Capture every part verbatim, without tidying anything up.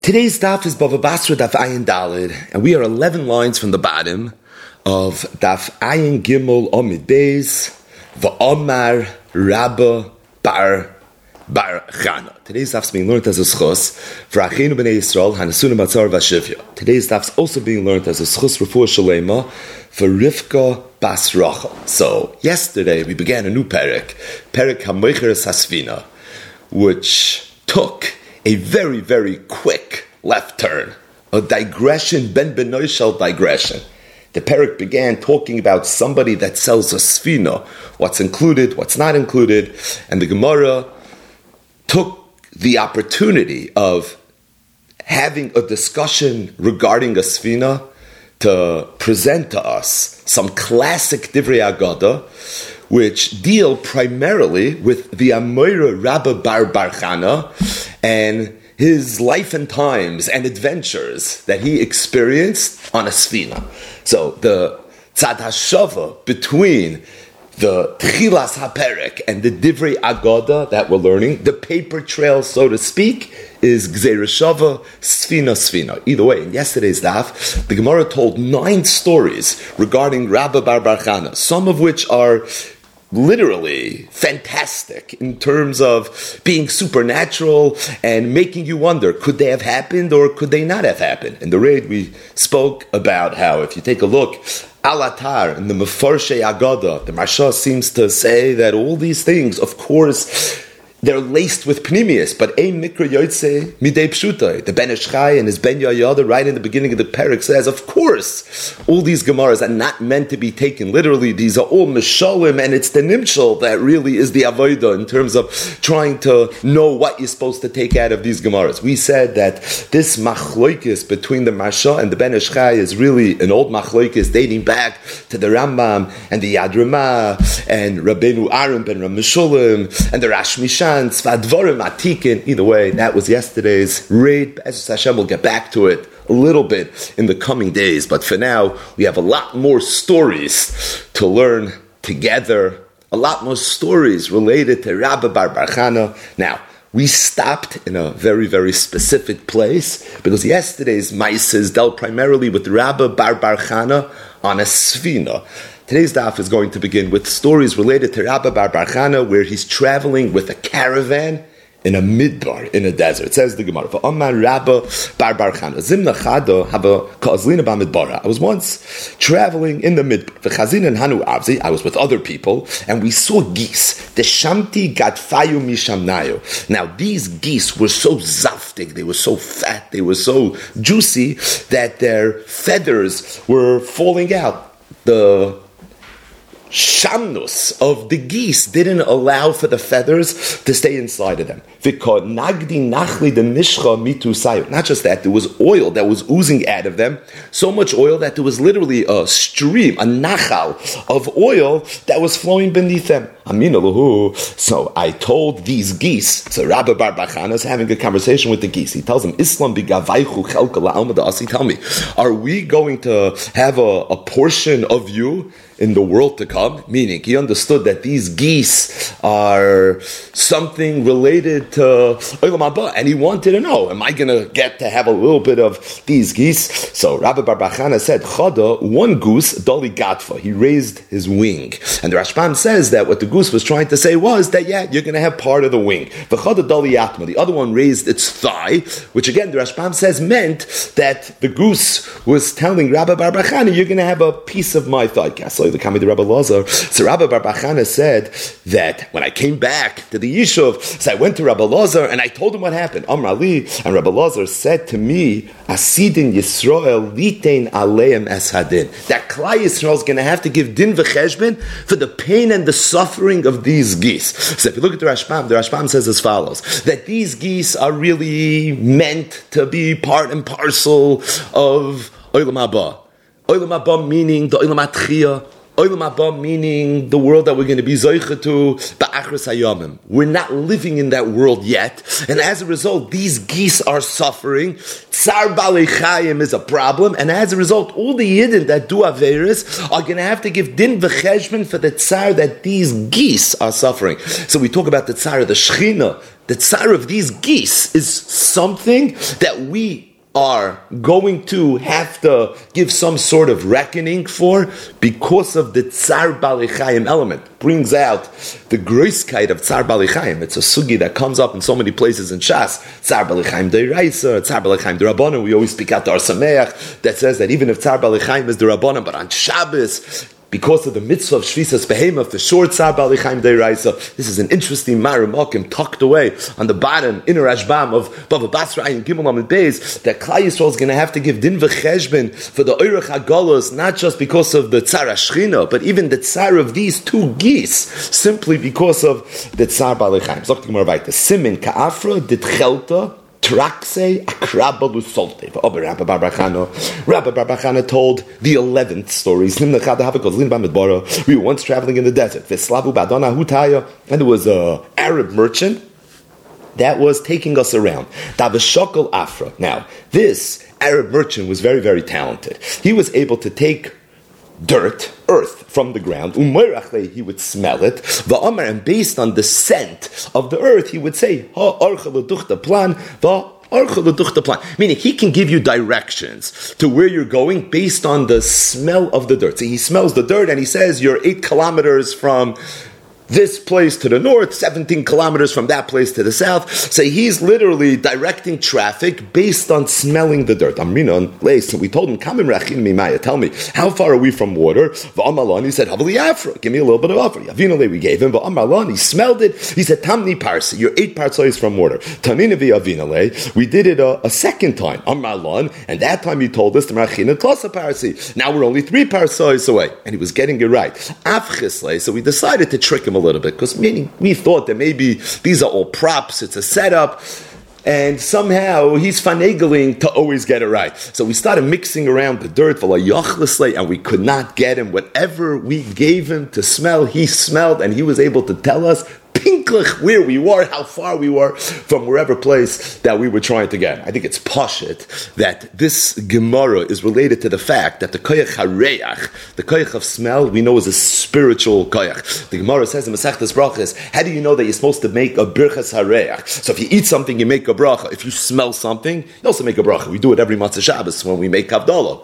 Today's daf is Bava Basra Daf Ayin Dalid, and we are eleven lines from the bottom of Daf Ayin Gimel Omid Beis V'Omar Rabba Bar Bar Chana. Today's daf is being learned as a schus for Achinu B'nei Yisrael Hanasuna Matzar Vashivya. Today's daf is also being learned as a schus Refuah Shalema for Rivka Bas Rachel. So yesterday we began a new parak, Parak HaMoicheres Hasfina, which took a very, very quick left turn, a digression, Ben Benoishal digression. The parak began talking about somebody that sells a sfina, what's included, what's not included, and the Gemara took the opportunity of having a discussion regarding a sfina to present to us some classic Divrei Agada, which deal primarily with the Amoira Rabba Bar Bar Chana and his life and times and adventures that he experienced on a sfina. So the tzad hashava between the Tchilas HaPerek and the Divrei Agada that we're learning, the paper trail, so to speak, is Gzeira Shava, Sfina, Sfina. Either way, in yesterday's daf, the Gemara told nine stories regarding Rabba Bar Bar Chana, some of which are literally fantastic in terms of being supernatural and making you wonder, could they have happened or could they not have happened? In the raid, we spoke about how, if you take a look, Alatar and the Mefarshei Agada, the Marsha seems to say that all these things, of course, they're laced with pnimius, but ein mikra yoytze midei pshutai. The Ben Ish Chai and his Ben Yoyada, right in the beginning of the parak, says, of course, all these gemaras are not meant to be taken literally. These are all mishalim, and it's the nimshal that really is the avodah in terms of trying to know what you're supposed to take out of these gemaras. We said that this machloikis between the Marsha and the Ben Ish Chai is really an old machloikis dating back to the Rambam and the Yad Ramah and Rabbeinu Aram ben Rameshulim and the Rash Mishan. Either way, that was yesterday's raid. As Hashem will get back to it a little bit in the coming days. But for now, we have a lot more stories to learn together. A lot more stories related to Rabba Bar Bar Chana. Now, we stopped in a very, very specific place because yesterday's Maises dealt primarily with Rabba Bar Bar Chana on a Sfina. Today's daf is going to begin with stories related to Rabba Bar Bar Chana, where he's traveling with a caravan in a midbar, in a desert. It says the Gemara, "V'amar Rabba Bar Bar Chana zimna chado haba ka'azlina b'midbara." I was once traveling in the midbar. V'chazin and hanu avzi. I was with other people, and we saw geese. The shamti gadfayu mishamnayo. Now these geese were so zaftig, they were so fat, they were so juicy that their feathers were falling out. The shamnus of the geese didn't allow for the feathers to stay inside of them. Not just that, there was oil that was oozing out of them, so much oil that there was literally a stream, a nachal of oil that was flowing beneath them. So I told these geese, so Rabba Bar Bar Chana is having a conversation with the geese. He tells them, Islam bigavaychu chelka la'alma da'asi. Tell me, are we going to have a, a portion of you in the world to come? Meaning, he understood that these geese are something related to Olam Haba, and he wanted to know, am I going to get to have a little bit of these geese? So Rabbi Bar Bar Chana said, Chada, one goose, Dali Gatfa, he raised his wing. And the Rashbam says that what the goose was trying to say was that, yeah, you're going to have part of the wing. V'chada Dali Yatma, the other one raised its thigh, which again, the Rashbam says meant that the goose was telling Rabbi Bar Bar Chana, you're going to have a piece of my thigh. The Kami the Rabbi Lazar. So Rabbi Bar Bar Chana said that when I came back to the Yishuv, so I went to Rabbi Lazar and I told him what happened. Amr Ali, and Rabbi Lazar said to me, Asidin Yisrael litein aleim es hadin. That Klai Yisrael is going to have to give din v'cheshbon for the pain and the suffering of these geese. So if you look at the Rashbam, the Rashbam says as follows, that these geese are really meant to be part and parcel of Olam Haba. Olam Haba meaning the Olam HaTchiyah, Olam haba meaning the world that we're going to be zoicha to ba'achris hayamim. We're not living in that world yet, and as a result, these geese are suffering. Tsar balei chayim is a problem, and as a result, all the yidden that do averis are going to have to give din v'cheshbon for the tsar that these geese are suffering. So we talk about the tsar of the Shechina. The tsar of these geese is something that we are going to have to give some sort of reckoning for because of the Tsar Balei Chayim element. Brings out the groiskeit of Tsar Balei Chayim. It's a sugi that comes up in so many places in Shas. Tsar Balei Chayim Deiraisa, Tsar Balei Chayim Derabbanan. We always speak out to our Sameach that says that even if Tsar Balei Chayim is Derabbanan, but on Shabbos, because of the mitzvah of Shvisas Behema, for sure Tsar Balei Chayim Deiraisa. This is an interesting Maramakim tucked away on the bottom, inner Rashbam of Bava Basra and Gimel Amid Beis, that Klal Yisrael is going to have to give din v'cheshbon for the Oirach HaGolos, not just because of the Tsar HaShechina, but even the Tsar of these two geese, simply because of the Tsar Balei Chayim. Zok Gemara weiter. Simin ka'afra ditchelta Traxe akraba lusolte. Rabbi Bar Bar Chana. Rabbi Bar Bar Chana told the eleventh story. We were once traveling in the desert. And there was an Arab merchant that was taking us around. Davashokol Afra. Now, this Arab merchant was very, very talented. He was able to take dirt, earth, from the ground. He would smell it. And based on the scent of the earth, he would say, plan. Meaning, he can give you directions to where you're going based on the smell of the dirt. So he smells the dirt and he says, you're eight kilometers from this place to the north, seventeen kilometers from that place to the south. So he's literally directing traffic based on smelling the dirt. Amrinon, Leis, we told him, Kamim Rachin Mimaya, tell me, how far are we from water? V'amalon, he said, Havali Afra, give me a little bit of Afra. Yavinole, we gave him, V'amalon, he smelled it. He said, Tamni Parsi, you're eight parsois from water. Tamina V'avinole, we did it a, a second time. Amalon, and that time he told us, Rachin and Klosa Parsi. Now we're only three parsois away. And he was getting it right. Afchisle, so we decided to trick him a little bit, because meaning we thought that maybe these are all props, it's a setup, and somehow he's finagling to always get it right. So we started mixing around the dirt, and we could not get him. Whatever we gave him to smell, he smelled, and he was able to tell us pinklich where we were, how far we were from wherever place that we were trying to get. I think it's pashit that this Gemara is related to the fact that the koyach hareach, the koyach of smell, we know is a spiritual koyach. The Gemara says in Masechtas Brachas, how do you know that you're supposed to make a birchas hareach? So if you eat something, you make a bracha. If you smell something, you also make a bracha. We do it every Matzah Shabbos when we make Havdalah.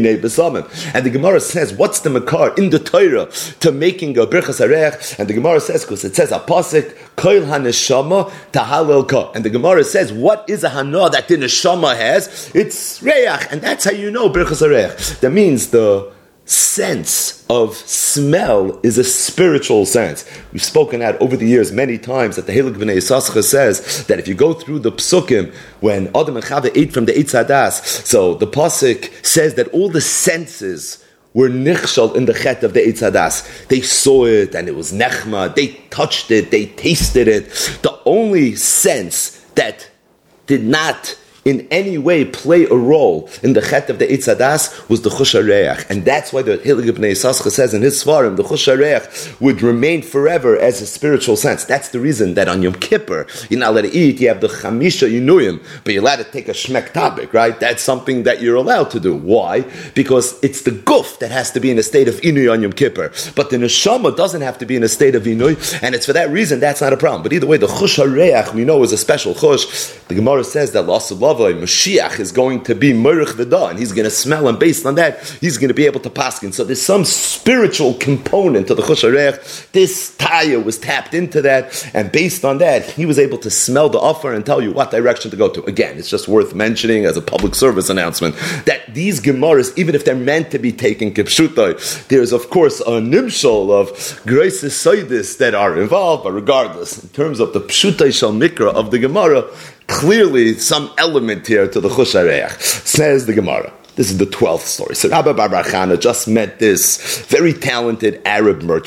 And the Gemara says, what's the makar in the Torah to making a birchas hareach? And the Gemara says, because it says, Pasuk, Koil HaNeshama Tahalel Ka. And the Gemara says, what is a hana that the neshama has? It's reach, and that's how you know Birchas HaReach. That means the sense of smell is a spiritual sense. We've spoken out over the years many times that the Heilig B'nai Yisachar says that if you go through the Psukim, when Adam and Chava ate from the Eitz Hadas, so the Pasuk says that all the senses were nichshal in the chet of the Eitz Hadas. They saw it and it was nechma. They touched it. They tasted it. The only sense that did not in any way play a role in the chet of the Eitz Hadas was the chush hareach. And that's why the Heilig B'nai Yisachar says in his svarim, the chush hareach would remain forever as a spiritual sense. That's the reason that on Yom Kippur, you're not allowed to eat, you have the chamisha yinuyim, but you're allowed to take a shmek tabik, right? That's something that you're allowed to do. Why? Because it's the guf that has to be in a state of inuy on Yom Kippur. But the neshama doesn't have to be in a state of inuy, and it's for that reason that's not a problem. But either way, the chush hareach, we know, is a special chush. The Gemara says that loss of love Mashiach is going to be Merich V'da, and he's going to smell, and based on that, he's going to be able to paskin. So there's some spiritual component to the Chush HaReach. This Taya was tapped into that, and based on that, he was able to smell the offer and tell you what direction to go to. Again, it's just worth mentioning as a public service announcement that these Gemaras, even if they're meant to be taken kipshutai, there's of course a nimshal of Greisis Soidis that are involved, but regardless, in terms of the pshutai shal mikra of the Gemara, clearly some element here to the Chush HaReach. Says the Gemara. This is the twelfth story. So Rabbi Bar Bar Chana just met this very talented Arab merchant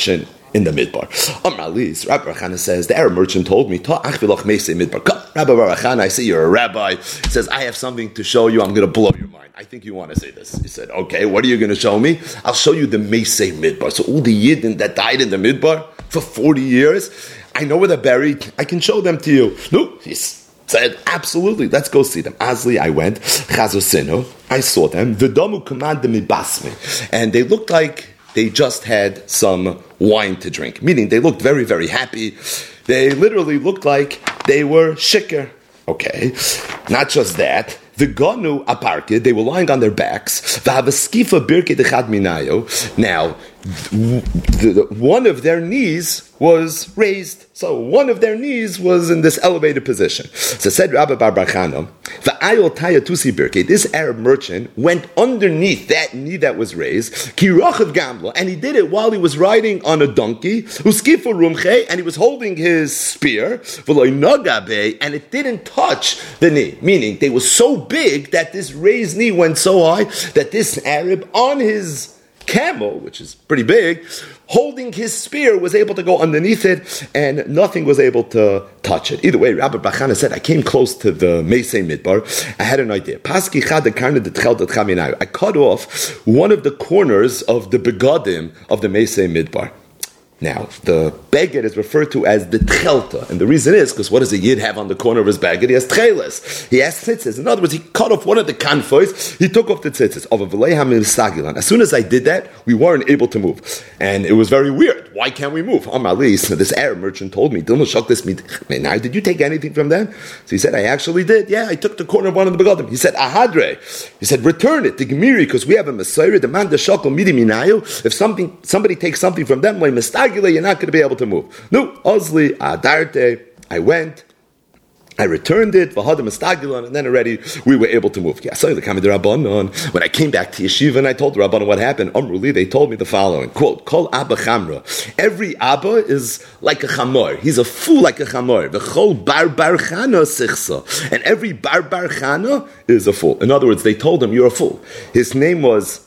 in the Midbar. Amar Lis, Rabbi Bar Chana says, the Arab merchant told me, Ta achvilach meisei Midbar. Come, Rabbi Bar Chana, I see you're a rabbi. He says, I have something to show you. I'm going to blow your mind. I think you want to say this. He said, okay, what are you going to show me? I'll show you the meisei Midbar. So all the Yidden that died in the Midbar for forty years, I know where they're buried. I can show them to you. No, he said, absolutely, let's go see them. Asli, I went. Chazosino, I saw them. V'damu command them ibasme. And they looked like they just had some wine to drink. Meaning they looked very, very happy. They literally looked like they were shikr. Okay. Not just that. The gonu aparke, they were lying on their backs. Now, the, the, one of their knees was raised. So one of their knees was in this elevated position. So said Rabbi Bar Bar Chana, this Arab merchant went underneath that knee that was raised, and he did it while he was riding on a donkey, and he was holding his spear, and it didn't touch the knee. Meaning they were so big that this raised knee went so high that this Arab on his camel, which is pretty big, holding his spear, was able to go underneath it, and nothing was able to touch it. Either way, Rabbi Bar Chana said, I came close to the Meisei Midbar. I had an idea. I cut off one of the corners of the begadim of the Meisei Midbar. Now, the beged is referred to as the tchelta, and the reason is because what does a yid have on the corner of his beged? He has tcheles. He has tzitzis. In other words, he cut off one of the kanfois, he took off the tzitzis. As soon as I did that, we weren't able to move. And it was very weird. Why can't we move? So this Arab merchant told me, now, did you take anything from them? So he said, I actually did. Yeah, I took the corner of one of the begadim. He said, ahadre. He said, return it to Gemiri, because we have a Messiah, the man the shakal midi minayu. If something, somebody takes something from them, like mistag, you're not going to be able to move. No, Ozli, Adarte, I went, I returned it, and then already we were able to move. When I came back to Yeshiva and I told the Rabbanon what happened, Amruli, they told me the following, quote, Kol Abba Chamra. Every Abba is like a Chamor. He's a fool like a Chamor. V'chol Bar Bar Chana sichsa. And every Bar Bar Chana is a fool. In other words, they told him, you're a fool. His name was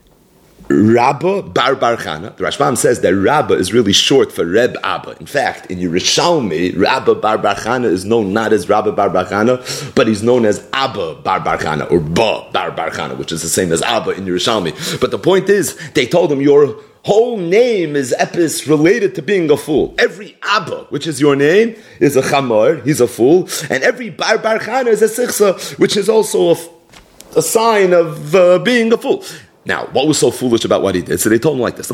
Rabba Bar Bar Chana. The Rashbam says that Rabba is really short for Reb Abba. In fact, in Yerushalmi, Rabba Bar Bar Chana is known not as Rabba Bar Bar Chana, but he's known as Abba Bar Bar Chana, or Ba Bar Bar Chana, which is the same as Abba in Yerushalmi. But the point is, they told him, your whole name is epis related to being a fool. Every Abba, which is your name, is a Chamor, he's a fool, and every Bar Bar Chana is a Sichsa, which is also a, a sign of uh, being a fool. Now, what was so foolish about what he did? So they told him like this.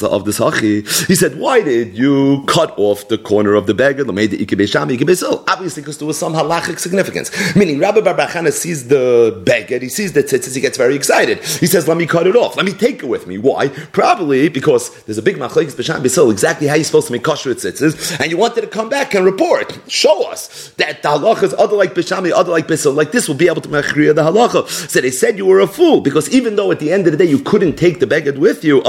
He said, why did you cut off the corner of the beged? Obviously, because there was some halachic significance. Meaning, Rabbi Bar Bar Chana sees the beged, he sees the tzitzis, he gets very excited. He says, let me cut it off. Let me take it with me. Why? Probably because there's a big machlekes b'sham b'sil, exactly how you're supposed to make kosher tzitzis, and you wanted to come back and report. Show us that the halacha is other like b'sham, other like b'sil. Like this will be able to machriya the halacha. So they said you were a fool, because even though at the end of the day, you couldn't take the beged with you.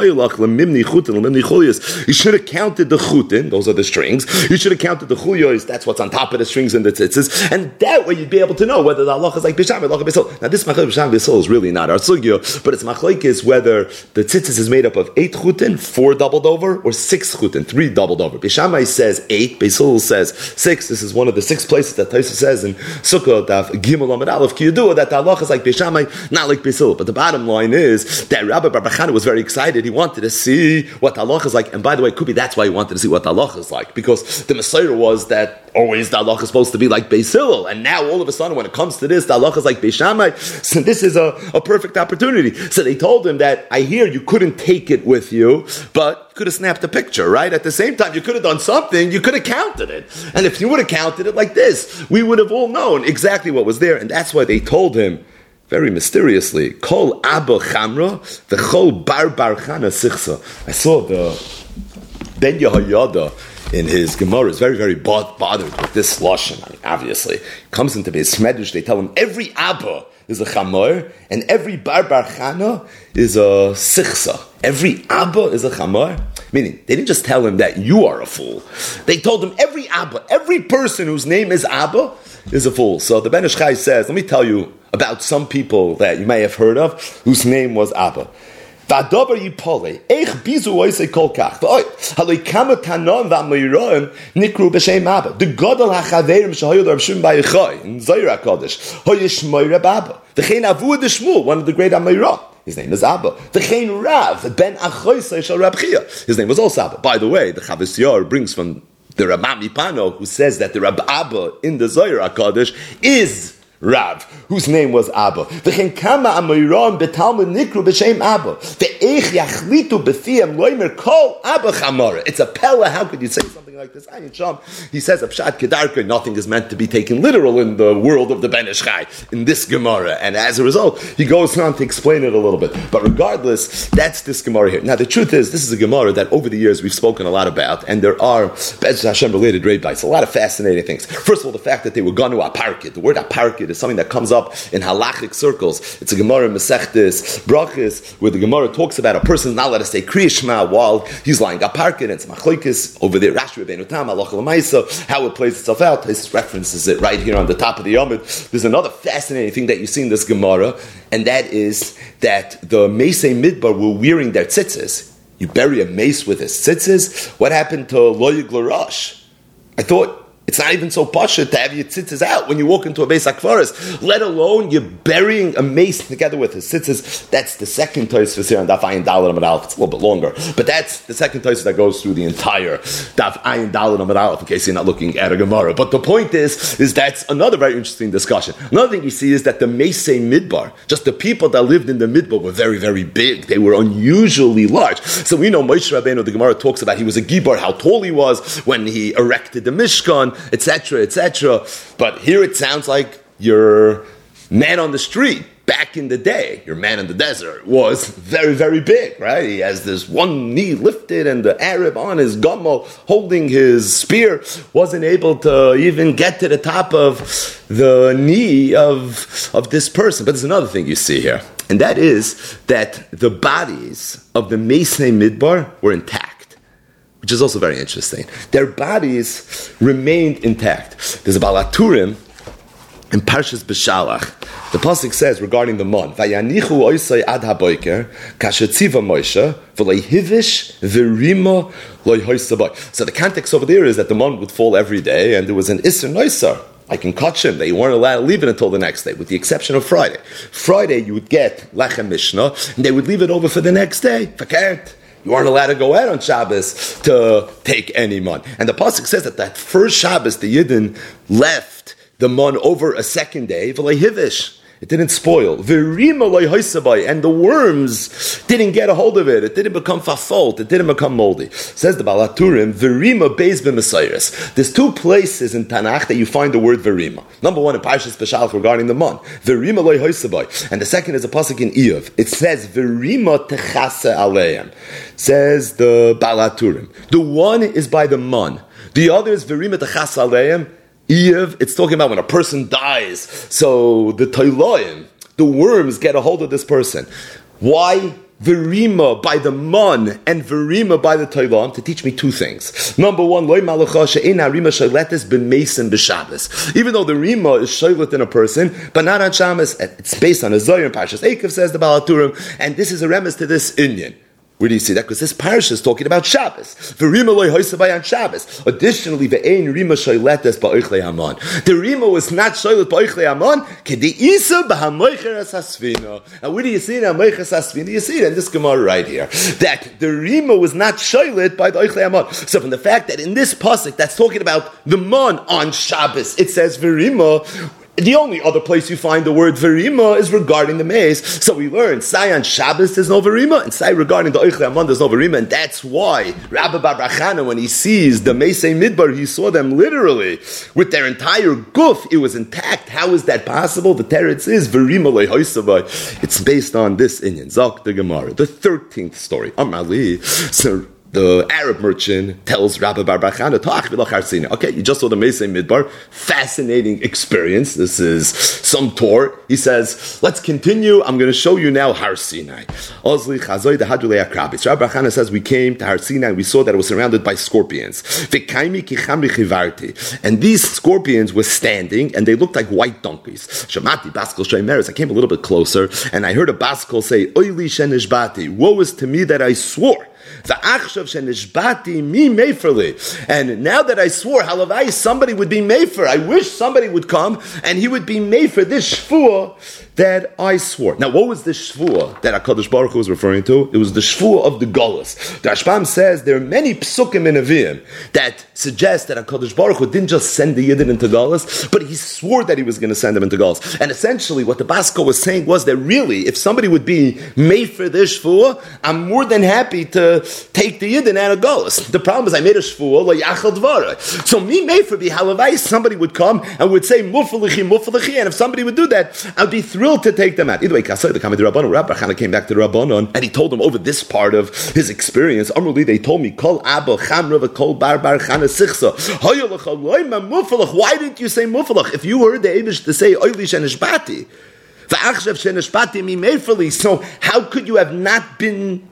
You should have counted the chutin, those are the strings. You should have counted the chuyos, that's what's on top of the strings and the tzitzis. And that way you'd be able to know whether the halacha is like bisham or halacha b'sil. Now this machlek b'sham b'sil is really not our sugya, but it's machlek is whether the tzitzis is made up of eight chutin, four doubled over, or six chutin, three doubled over. Bishamai says eight, B'sil says six. This is one of the six places that Taisa says in Sukkah, Daf Gimel Amid Aleph Kiyudua, that the halacha is like Bishamai, not like B'sil. But the bottom line is is that Rabbi Bar Bar Chana was very excited. He wanted to see what the halacha is like. And by the way, it could be that's why he wanted to see what the halacha is like. Because the Messiah was that always the halacha is supposed to be like Beis Hillel. And now all of a sudden when it comes to this, the halacha is like Beis Shammai. So this is a, a perfect opportunity. So they told him that, I hear you couldn't take it with you, but you could have snapped a picture, right? At the same time, you could have done something. You could have counted it. And if you would have counted it like this, we would have all known exactly what was there. And that's why they told him, very mysteriously, Kol Abba Chamra, the Chol Bar Bar Chana Sichsa. I saw the Ben Yehoyada in his Gemara is very, very bothered with this lashon. I mean, obviously, comes into his Medrash. They tell him every Abba is a Chamor and every Bar Bar Chana is a Sichsa. Every Abba is a Chamor. Meaning, they didn't just tell him that you are a fool. They told him every Abba, every person whose name is Abba is a fool. So the Ben Ish Chai says, let me tell you about some people that you may have heard of whose name was Abba. V'adabar yipole, eich bizu oisei kol kach. V'oi, haloi kama tanon v'amoiroim nikru b'shem Abba. The Gadol HaChaverim shehoyod Rav Shimon Bar Yochai, in Zohar HaKadosh, hoyish moire Abba. V'chein avu de Shmuel, one of the great Amoirah. His name is Abba. V'chein Rav, ben Achoisei shel Rab Chia. His name was also Abba. By the way, the Chavis Yair brings from the Ramami Pano, who says that the Rab Abba in the Zohar HaKadosh is Rav, whose name was Abba. V'chein kama amoiram betalmud nikru b'shem Abba. Ve'eich yachlitu b'fiyam loimer kol Abba chamara. It's a pella. How could you say something like this? Ayin Sham. He says, Pshat Kedarka, nothing is meant to be taken literal in the world of the Ben Ish Chai, in this Gemara. And as a result, he goes on to explain it a little bit. But regardless, that's this Gemara here. Now, the truth is, this is a Gemara that over the years we've spoken a lot about, and there are Be'ez Hashem related rabbis, a lot of fascinating things. First of all, the fact that they were going to aparkid. The word aparkid is something that comes up in halachic circles. It's a Gemara in Masechtes Brachos, where the Gemara talks about a person's not allowed to say Kriya Shema while he's lying aparkid, and it's machlokes over there. Rashi Rabbeinu Tam, Halacha L'maisa, how it plays itself out. This references it right here on the top of the Yomid. There's another fascinating thing that you see in this Gemara, and that is that the Meisei Midbar were wearing their tzitzis. You bury a mace with his tzitzis. What happened to Loyig L'Rosh? I thought it's not even so pasha to have your tzitzis out when you walk into a Beis HaKfaros, let alone you're burying a mace together with his tzitzis. That's the second Tosfos here on Daf Ayin Daled Amud Aleph. It's a little bit longer, but that's the second Tosfos that goes through the entire Daf Ayin Daled Amud Aleph, in case you're not looking at a Gemara. But the point is, is that's another very interesting discussion. Another thing you see is that the Meisei Midbar, just the people that lived in the Midbar, were very, very big. They were unusually large. So we know Moshe Rabbeinu, the Gemara talks about he was a Gibar, how tall he was when he erected the Mishkan, etc., et cetera. But here it sounds like your man on the street back in the day, your man in the desert, was very, very big, right? He has this one knee lifted, and the Arab on his gummo holding his spear wasn't able to even get to the top of the knee of, of this person. But there's another thing you see here, and that is that the bodies of the Meisei Midbar were intact, which is also very interesting. Their bodies remained intact. There's a Baal HaTurim in Parshas B'Shalach. The pasuk says regarding the mon, "Vayanichu oisay ad haboiker kashetziva Moshe v'leihivish v'rima loyhoisabay." So the context over there is that the mon would fall every day, and there was an iser noisar, like in Kachim, they weren't allowed to leave it until the next day, with the exception of Friday. Friday you would get lechem mishnah, and they would leave it over for the next day. Fakert. You aren't allowed to go out on Shabbos to take any mon. And the pasuk says that that first Shabbos, the Yidden left the mon over a second day, v'leihivish. It didn't spoil. V'rima loyhoisabai, and the worms didn't get a hold of it. It didn't become fafolt. It didn't become moldy. Says the Baal HaTurim, v'rima beis b'mesayres. There's two places in Tanakh that you find the word v'rima. Number one in Parshas B'Shalach regarding the mon. V'rima loyhoisabai. And the second is a pasuk in Iyov. It says v'rima techase aleim. Says the Baal HaTurim. The one is by the mon. The other is v'rima techase aleim. Iyov, it's talking about when a person dies. So the Tailoim, the worms get a hold of this person. Why Verima by the mon and Verima by the Tailoim? To teach me two things. Number one, Loi Malacha she'ein harima shayletes b'meisen b'Shabbos. Even though the Rima is shaylet in a person, but not on Shabbos, it's based on a Zohar in Parshas Eikev, says the Baal HaTurim, and this is a remes to this Inyan. Where do you see that? Because this parsha is talking about Shabbos. V'rima loy hoisabay on Shabbos. Additionally, ve'ein rima shayletes ba'oichlei hamon. The rima was not shaylet ba'oichlei hamon. K'di isa b'hamoicheres hasfina. And where do you see it? Hamoicheres hasfina. You see it in this Gemara right here. That the rima was not shaylet by the oichlei hamon. So from the fact that in this pasuk that's talking about the mon on Shabbos, it says v'rima. The only other place you find the word verima is regarding the maze. So we learn, Sai on Shabbos there's no verima, and Sai regarding the Oichlei Hamon there's no verima, and that's why Rabbi Bar Bachana, when he sees the Meisei Midbar, he saw them literally with their entire guf. It was intact. How is that possible? The teretz is verima lehoisavai. It's based on this inyan. Zok the Gemara, the thirteenth story. Amali. So the Arab merchant tells Rabbi Bar Bar Chana, okay, you just saw the Mesa Midbar. Fascinating experience. This is some tour. He says, let's continue. I'm going to show you now Har Sinai. Rabbi Bar Chana says, we came to Har Sinai. We saw that it was surrounded by scorpions. And these scorpions were standing, and they looked like white donkeys. Shamati Baskel Shaimeres. I came a little bit closer, and I heard a Baskel say, Oili Shenishbati. Woe is to me that I swore. And now that I swore, halavai, somebody would be mefer. I wish somebody would come and he would be mefer this shvuah that I swore. Now, what was the shvuah that HaKadosh Baruch Hu was referring to? It was the shvuah of the Golus. The Rashbam says there are many psukim in Nevi'im that suggest that HaKadosh Baruch Hu didn't just send the Yidden into Golus, but he swore that he was going to send them into Golus. And essentially what the Basko was saying was that really, if somebody would be mefer this shvuah, I'm more than happy to take the Yidden out of Golus. The problem is I made a shvuah like Yachal Dvara. So me mefer be halavai, somebody would come and would say mufalichi, mufalichi, and if somebody would do that, I'd be thrilled to take them out. Either way, Kasai, the Kamei Rabbanon, Rabbi Chana came back to the Rabbanon, and he told them over this part of his experience. Amruli, they told me, Kol Abba Chamra v'Kol Bar Bar Chana Sichsa. Why didn't you say mufalach? If you heard the Eibush to say Oili Shenishbati, v'Achshav Shenishbati mi meifeli, so how could you have not been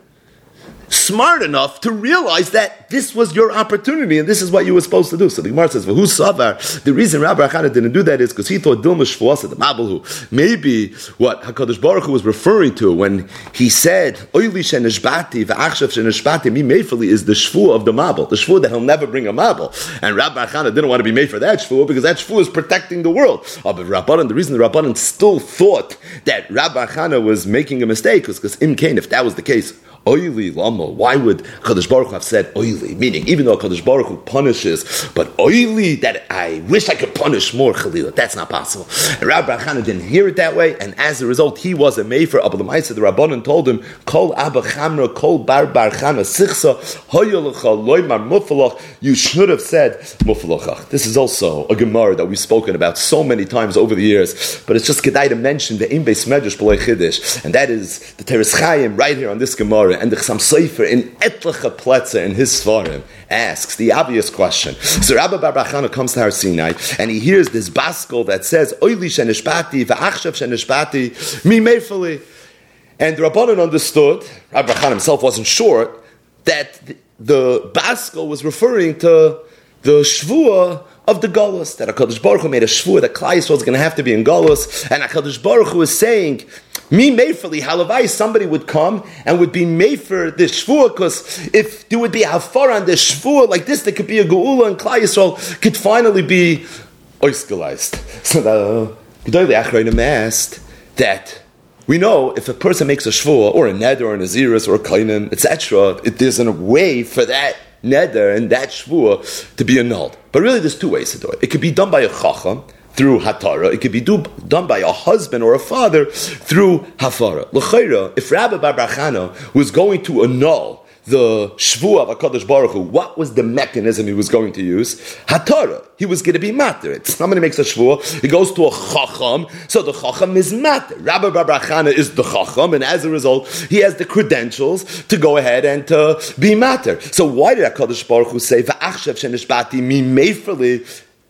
smart enough to realize that this was your opportunity and this is what you were supposed to do? So the Gemara says, "V'hu savar." The reason Rabbi Chana didn't do that is because he thought Dilma Shvuasa the Mabalhu. Maybe what Hakadosh Baruch Hu was referring to when he said Oili Shenishbati v'Achshav Shenishbati mi meifeli is the shvu of the Mabel, the shvu that he'll never bring a Mabel. And Rabbi Chana didn't want to be made for that shvu because that shvu is protecting the world. Oh, but Rabbanan, the reason the Rabbanan still thought that Rabbi Chana was making a mistake was because Im Kain, if that was the case, Oili Lama, why would Kadosh Baruch Hu have said Oili? Meaning, even though Kadosh Baruch Hu punishes, but Oili, that I wish I could punish more, Chalila. That's not possible. And Rabbi Chana didn't hear it that way, and as a result, he was a mefer. Abba L'maisa, the Rabbanan told him, Kol Abba Chamra, Kol Bar Bar Chana, Sichsa, Hoyelecha, Loymar Mufalach. You should have said Mufalachach. This is also a Gemara that we've spoken about so many times over the years, but it's just Kedai to mention the Im Beis Medrash B'loi Chiddush, and that is the Teres Chaim right here on this Gemara. And the Chassam Sofer in Etlacha Pletzer in his Svarim asks the obvious question. So Rabbi Bar Bar Chana comes to Har Sinai and he hears this baskel that says Oili Shenishbati v'Achshav Shenishbati mi meifeli. And the Rabbanan understood, Rabbi Bar Chana himself wasn't sure, that the, the baskel was referring to the Shvuah of the Golus, that HaKadosh Baruch Hu made a Shvuah that Klal Yisrael was going to have to be in Golus, and HaKadosh Baruch Hu is saying, me meifeli, halavai, somebody would come and would be mefer this shvuah, because if there would be a hafar on this shvuah like this, there could be a geula, and Klal Yisrael could finally be oiskelized. So the Gedolei Achronim asked that we know if a person makes a shvuah, or a neder, or a naziris, or a kainim, et cetera, there's a way for that neder and that shvuah to be annulled. But really there's two ways to do it. It could be done by a chacham, through hatara. It could be do, done by a husband or a father through hafara. L'chayra, if Rabbi Bar Bar Chana was going to annul the shvuah of HaKadosh Baruch Hu, what was the mechanism he was going to use? Hatara. He was going to be matter. If somebody makes a shvuah, he goes to a chacham, so the chacham is matter. Rabbi Bar Bar Chana is the chacham, and as a result, he has the credentials to go ahead and to be matter. So why did HaKadosh Baruch Hu say, V'achshav shenishbati mi meifeli?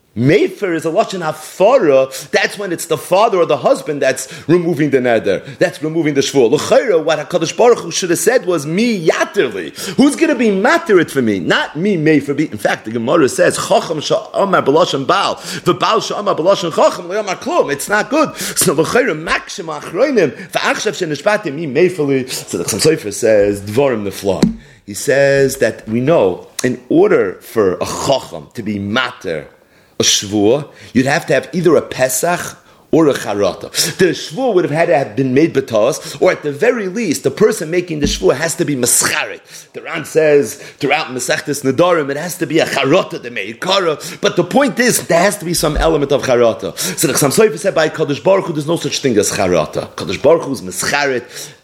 Mefer is a lashon hafara. That's when it's the father or the husband that's removing the neder, that's removing the shvuah. L'chayra, what Hakadosh Baruch Hu should have said was me yaterli. Who's going to be materit for me? Not me mefer. In fact, the Gemara says chacham sha'amar b'lashon baal, v'baal sha'amar b'lashon chacham le'amar klum. It's not good. So l'chayra makshim achroinim v'achshav shenishbati mi meferli. So the Chassam Sofer says dvarim neflam. He says that we know in order for a chacham to be mater a shvuah, you'd have to have either a Pesach or a Charata. The shvuah would have had to have been made batas, or at the very least, the person making the shvuah has to be mascharet. The Ran says throughout Masechtes Nedarim, it has to be a Charata, the Meir Kara. But the point is, there has to be some element of Charata. So the Chassam Sofer said by Kadosh Baruch Hu, there's no such thing as Charata. Kadosh Baruch Hu is mascharet.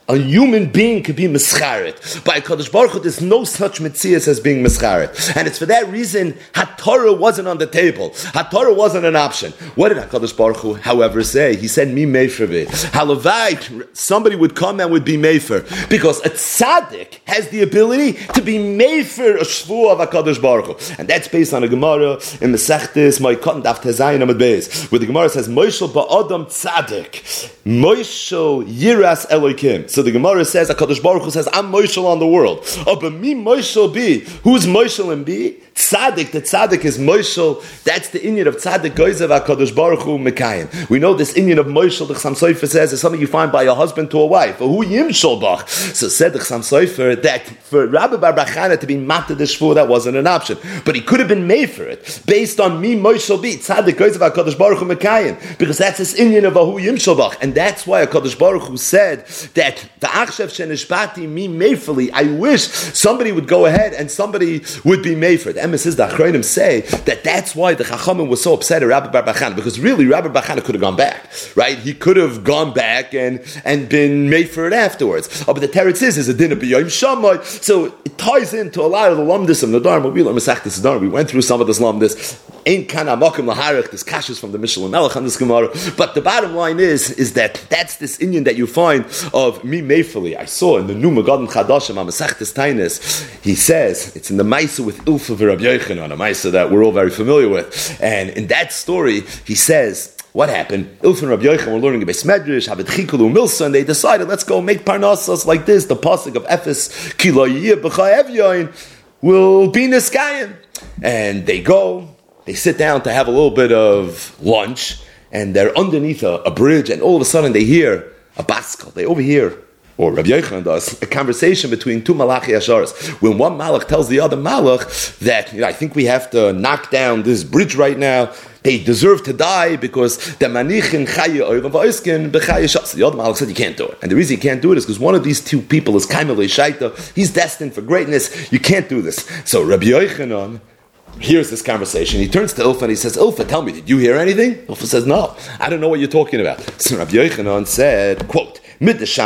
a human being could be mischaret. By Kadosh Baruch Hu, there's no such mitzias as being mischaret. And it's for that reason, HaTorah wasn't on the table. HaTorah wasn't an option. What did HaKadosh Baruch Hu, however, say? He said, Mi mefer be. Halavai, somebody would come and would be mefer. Because a tzaddik has the ability to be mefer a shvu of HaKadosh Baruch Hu. And that's based on a Gemara in Mesechtes, Moikot Daf Tezayin Amud Beis, where the Gemara says, Moishel ba'adam tzaddik, Moishel yiras Elokim. So the Gemara says, HaKadosh Baruch Hu says, I'm Moishel on the world. Oh, but me Moishel be. Who's Moishel and be? Tzaddik. The tzaddik is Moishel. That's the inyan of tzaddik goizav HaKadosh Baruch Hu mekayim. We know this inyan of Moishel, the Chassam Sofer says, is something you find by a husband to a wife. Or who yimshol bach. So said the Chassam Sofer that for Rabbi Bar Bachana to be matter the shvur, that wasn't an option. But he could have been made for it, based on me Moishel be. Tzaddik goizav HaKadosh Baruch Hu mekayim. Because that's this inyan of a who yimshol bach. And that's why HaKadosh Baruch Hu said that the Achshav Shenishbati me meifeli. I wish somebody would go ahead and somebody would be made for it. Emes is the Achronim say that that's why the Chachamim was so upset at Rabbi Bar Bachana, because really Rabbi Bar Bachana could have gone back, right? He could have gone back and, and been made for it afterwards. Oh, but the teretz is is a din of b'yom shamai, so it ties into a lot of the lumdis of the Dharma. We learned Masechtas Dharma. We went through some of this lumdis. Ain't kana makom laharich. This kashas from the Mishnah Melech on this Gemara. But the bottom line is is that that's this inyan that you find of me meifeli. I saw in the new Magadim Chadashim on Masechtas Tainis. He says it's in the Maisa with Ilfa v'Rab Yochanan, a Maisa that we're all very familiar with. And in that story, he says, what happened? Ilfa and Rab Yochanan were learning about Medrash, Havet Chikulu Milsa, and they decided, let's go make Parnassas like this. The pasuk of Ephes Kilo Yiyah B'Cha Evyayin will be Niskayim. And they go. They sit down to have a little bit of lunch, and they're underneath a, a bridge, and all of a sudden they hear a baskel. They overhear, or Rabbi Yochanan does, a conversation between two Malachi Asharas. When one Malach tells the other Malach that, you know, I think we have to knock down this bridge right now. They deserve to die because the manichin chaye oivam va'iskin b'chaye shas. The other Malach said you can't do it, and the reason you can't do it is because one of these two people is kaimel shaita. He's destined for greatness. You can't do this. So Rabbi Yochanan hears this conversation. He turns to Ilfa and he says, Ilfa, tell me, did you hear anything? Ilfa says, no, I don't know what you're talking about. So Rabbi Yochanan said, quote, if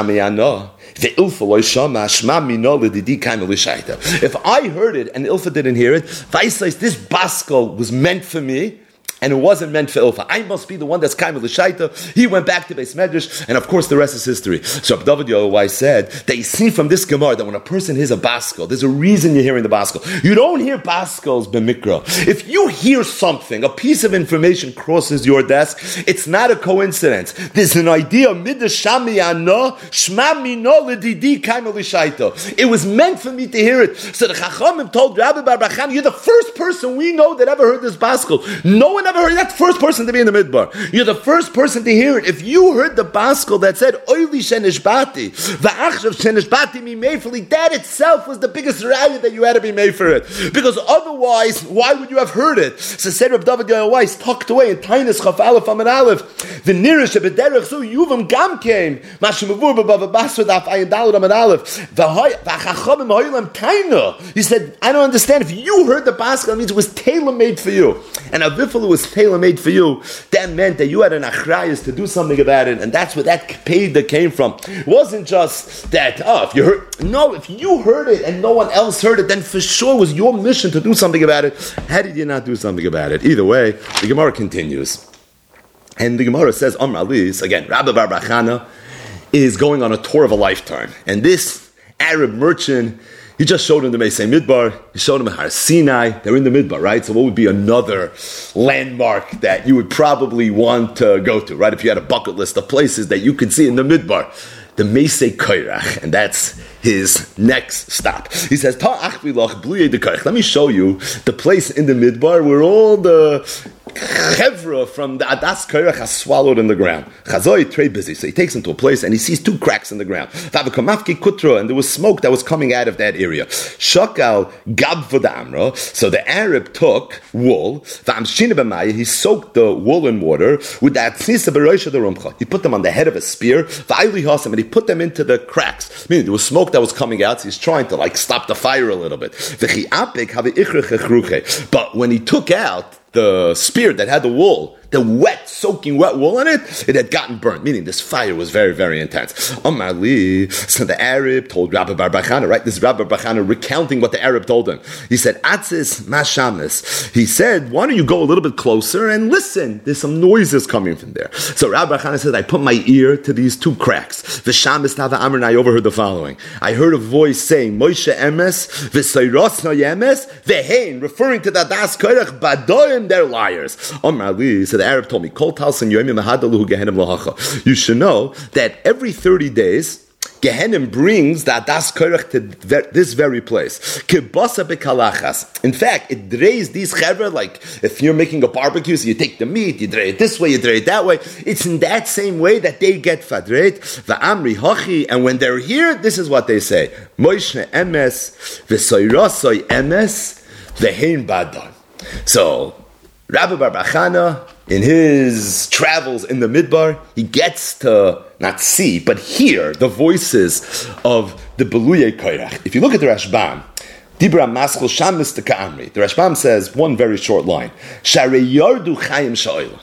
I heard it and Ilfa didn't hear it, this baskel was meant for me, and it wasn't meant for Ilfa. I must be the one that's kaimel l'shaita. He went back to Beis Medrash, and of course the rest is history. So David Yochai said that you see from this Gemara that when a person hears a baskel, there's a reason you're hearing the baskel. You don't hear baskels b'mikra. If you hear something, a piece of information crosses your desk, it's not a coincidence. There's an idea, midashami ana shma mino l'didi kaimel l'shaita. It was meant for me to hear it. So the Chachamim told Rabbi Bar Bachana, you're the first person we know that ever heard this baskel. No one never heard that first person to be in the midbar. You're the first person to hear it. If you heard the baskel that said Oili Shenishbati, Va'achshav Shenishbati mi meifeli, that itself was the biggest raya that you had to be made for it. Because otherwise, why would you have heard it? So said Reb David Yochai, tucked away in Tainis Chaf Aleph Amid Aleph. The nearest Bederech so Yuvam Gam came. Mashimavur B'Bava Basra Daf Ayin Daled Amid Aleph. V'Chachamim Hoilam Taina. He said, I don't understand. If you heard the baskel, it means it was tailor made for you. And Avifel was tailor-made for you, that meant that you had an achrayas to do something about it, and that's where that payda came from. It wasn't just that, oh, if you heard, no, if you heard it and no one else heard it, then for sure it was your mission to do something about it. How did you not do something about it? Either way, the Gemara continues. And the Gemara says, Amr Alis, again, Rabbi Bar Bachana is going on a tour of a lifetime, and this Arab merchant, he just showed him the Meisei Midbar. He showed him Har Sinai. They're in the Midbar, right? So what would be another landmark that you would probably want to go to, right? If you had a bucket list of places that you could see in the Midbar. The Meisei Koirach. And that's his next stop. He says, let me show you the place in the Midbar where all the Chevra from the Adas Koirach has swallowed in the ground. Chazoi, trade busy. So he takes him to a place and he sees two cracks in the ground. And there was smoke that was coming out of that area. Shakal Gab. So the Arab took wool. He soaked the wool in water with that. He put them on the head of a spear. And he put them into the cracks. Meaning there was smoke that was coming out. So he's trying to like stop the fire a little bit. But when he took out the spear that had the wool the wet, soaking wet wool on it, it had gotten burnt, meaning this fire was very, very intense. Amar li, so the Arab told Rabbi Bar Bar Chana, right? This is Rabbi Bar Chana recounting what the Arab told him. He said, Atzis mashamis. He said, why don't you go a little bit closer and listen? There's some noises coming from there. So Rabbi Bar Chana said, I put my ear to these two cracks. The shamis tava amr, and I overheard the following. I heard a voice saying, Moshe emes, v'sayrosna yemes, vehein, referring to the Das Korach, badoim, they're liars. Amar li, so the Arab told me, Kol talsin yoimim mahadaluhu gehenim lahacha. You should know that every thirty days, Gehenim brings the Adas Korach to this very place. Kibasa bekalachas. In fact, it drays these chevra like if you're making a barbecue, so you take the meat, you dray it this way, you dray it that way. It's in that same way that they get fadreit. Va'amri hachi, and when they're here, this is what they say: Moshe emes v'soyrasoi emes vehein badan. So Rabbi Bar Bar Chana, in his travels in the Midbar, he gets to not see, but hear the voices of the Beluye Korach. If you look at the Rashbam, Dibra Maschel Shamis de Ka'amri, the Rashbam says one very short line, Sharei Yardu Chayim Sha'oil.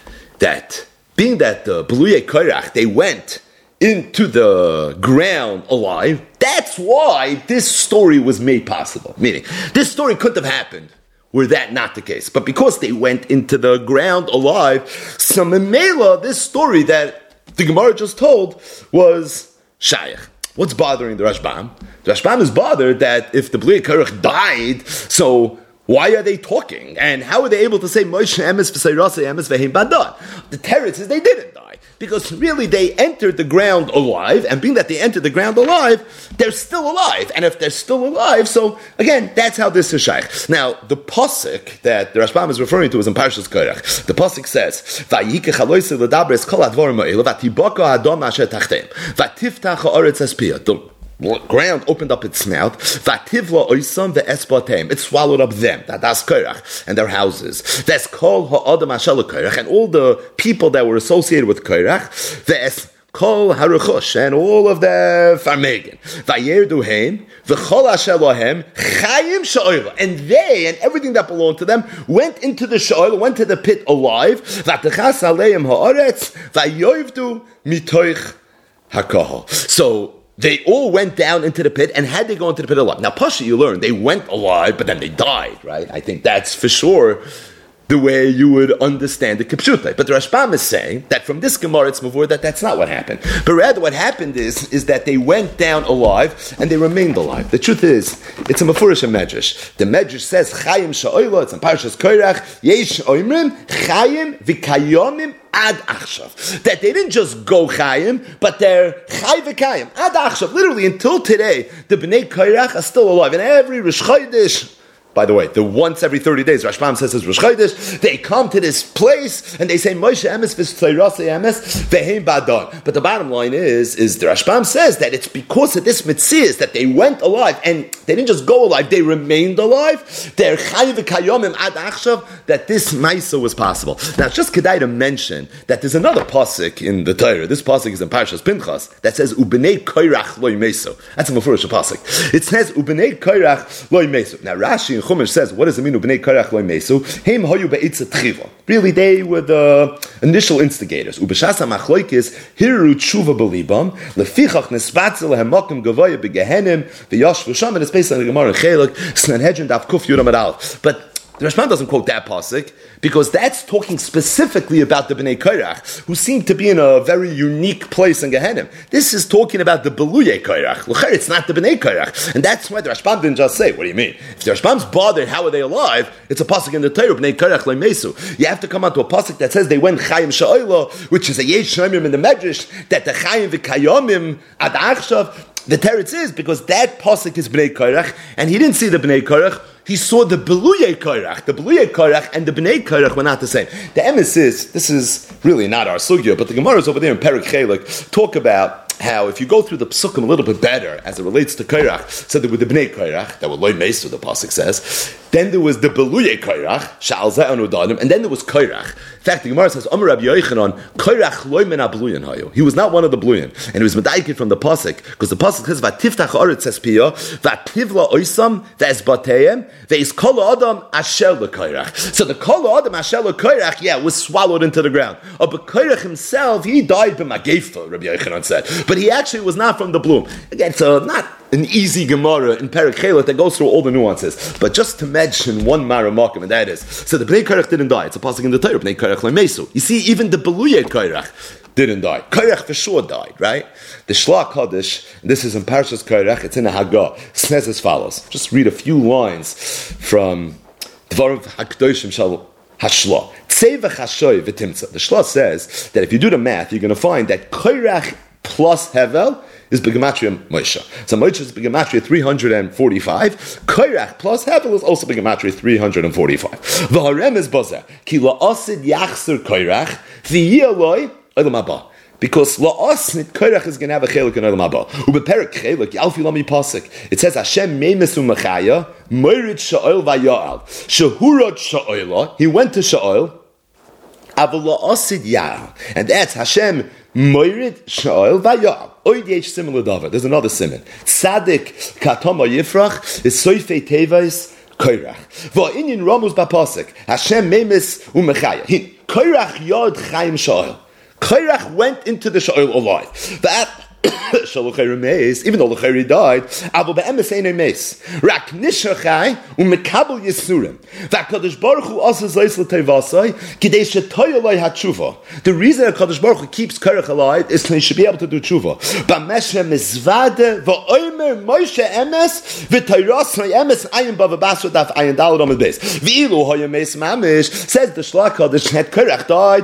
That, being that the Beluye Korach, they went into the ground alive, that's why this story was made possible. Meaning, this story couldn't have happened were that not the case. But because they went into the ground alive, some Mela, this story that the Gemara just told was Shaykh. What's bothering the Rashbam? The Rashbam is bothered that if the B'lei Korach died, so why are they talking? And how are they able to say Moshe emes v'sayrasei emes vehein badan? The teretz is they didn't die. Because really they entered the ground alive, and being that they entered the ground alive, they're still alive. And if they're still alive, so again, that's how this is shaykh. Now, the pasuk that the Rashbam is referring to is in Parshas Korach. The pasuk says, Vayikech haloyse l'dabres kol advarim ha'elu, vatibaka hadam asher tachteim, vatiftach ha'aretz espiyah. The ground opened up its mouth. Vativla oisam ve'esbatem. It swallowed up them, that das Korach, and their houses. That's kol ha'adam ashel Korach, and all the people that were associated with Korach. Ve'es kol haruchush, and all of the farmegen. Vayerdu heim v'chol ashel lahem chayim sha'oila, and they and everything that belonged to them went into the sha'oila, went to the pit alive. V'atechas aleim ha'aretz v'yoivdu mitoich hakahal. So they all went down into the pit, and had they gone into the pit alive? Now, Pasha, you learn, they went alive, but then they died, right? I think that's for sure the way you would understand the Kipshutai. But the Rashbam is saying that from this Gemara, it's Mavur, that that's not what happened. But rather what happened is, is that they went down alive, and they remained alive. The truth is, it's a Mafurish and Medrash. The Medrash says, Chayim Sha'oila, it's in Parshas Korach, Yesh Oimrim, Chayim V'Kayomim Ad Achshav. That they didn't just go Chayim, but they're Chay V'Kayim, Ad Achshav. Literally, until today, the Bnei Korach are still alive. And every Rosh Chodesh, by the way, the once every thirty days, Rashbam says is Rosh Chodesh, they come to this place and they say, Moshe emes v'sayrasei emes vehein badan. But the bottom line is, is the Rashbam says that it's because of this mitzvah that they went alive, and they didn't just go alive, they remained alive. They're chayiv v'kayomim ad achshav, that this ma'isa was possible. Now, it's just kedai to mention that there's another pasuk in the Torah. This pasuk is in Parshas Pinchas that says, U'bnei Korach lo yimesu. That's a mafurish pasuk. It says, U'bnei Korach lo yimesu. Now, Rashi Chumash says, what does it mean? Ubnei Korach lo mesu. Heim hoyu be'itza tchiva. Really, they were the initial instigators. Ubeshasa machloikis hiru tshuva belibam lefichach nesvatzel hemakim gavoya begehenim v'yashvu sham, and it's based on the Gemara Chelek Sanhedrin daf kuf yud amud aleph. But the Rashbam doesn't quote that pasuk because that's talking specifically about the Bnei Korach, who seem to be in a very unique place in Gehenim. This is talking about the Beluye Korach. L'cher, it's not the Bnei Korach, and that's why the Rashbam didn't just say, "What do you mean?" If the Rashbam's bothered, how are they alive? It's a pasuk in the Torah, Bnei Korach le'mesu. You have to come out to a pasuk that says they went Chayim Sha'oila, which is a Yesh Shomim in the Medrash, that the Chayim v'Kayomim ad achshav. The teretz is because that pasuk is Bnei Korach, and he didn't see the Bnei Korach. He saw the Beluye Korach. The Beluye Korach and the Bnei Korach were not the same. The emes is, this is really not our sugya, but the Gemara is over there in Perek Chelek talk about how if you go through the psukim a little bit better as it relates to Kairach, so there were the Bnei Kairach, that were loy mesu, the pasuk says. Then there was the Beluye Kairach, Sha'al Ze'anu Danim, and then there was Kairach. In fact, the Gemara says, Amar Rabbi Yochanan, Kairach loy men abluyan hayo. He was not one of the bluyan, and he was medayikid from the pasuk because the pasuk says, "Vatiftach haaretz espiyah, vativla oisam ve'esbateyem ve'is kol adam asher leKairach." So the kol adam asher leKairach, yeah, was swallowed into the ground. Oh, but Kairach himself, he died b'magefa, Rabbi Yochanan said, but he actually was not from the bloom. Again, so not an easy Gemara in Perek Chelot that goes through all the nuances, but just to mention one maramakim, and that is, so the Bnei Kairach didn't die. It's a pasuk in the Torah, Bnei Kairach lo mesu. You see, even the Beluye Kairach didn't die. Kairach for sure died, right? The Shlach Kaddish, this is in Parshas Kairach, it's in a Haggah, says as follows. Just read a few lines from Dvarav HaKadoshim Shal Hashla. Tzeva Chashoy V'timtza. The Shla says that if you do the math, you're going to find that Kairach plus Hevel is Begematria Moshe. So Moshe is Begematria three hundred forty-five. Kairach plus Hevel is also Begematria three hundred forty-five. V'harem is Bozer. Ki la'asid yachser Kairach v'yiyaloi Olam Haba. Because la'asnit Kairach is going to have a chelik in Olam Haba. Ubeperek chelik yalfi lami pasik. It says Hashem meimes u'machaya moirid sha'ol v'ya'al. Shehurot sha'olah. He went to Sha'ol. Aval la'asid ya'al. And that's Hashem moirid sha'ol v'ya'al. Oid similar davar. There's another simon. Tzadik katama yifrach is soifei tevais Kairach. Va'inyin ramus ba'pasik. Hashem meimes u'machaya. Hin Kairach yod chayim sha'ol. Kairach went into the Sha'ol alive. That Shalachayr meis, even though the Chayri died, Abu be'emes einay meis. Rak nishachai u'mekabel yisurim. V'akadosh Baruch Hu asa zeis l'tevasai kidei shetoyolai hatshuva. The reason that Kadosh Baruch Hu keeps Kairach alive is so he should be able to do tshuva. B'meshe mizvade v'oimer Moshe emes v'tayras emes ayin b'v'basra daf ayin dalad amid beis. V'ilu hoya meis mamish, says the Shlach Kadosh, that Kairach died,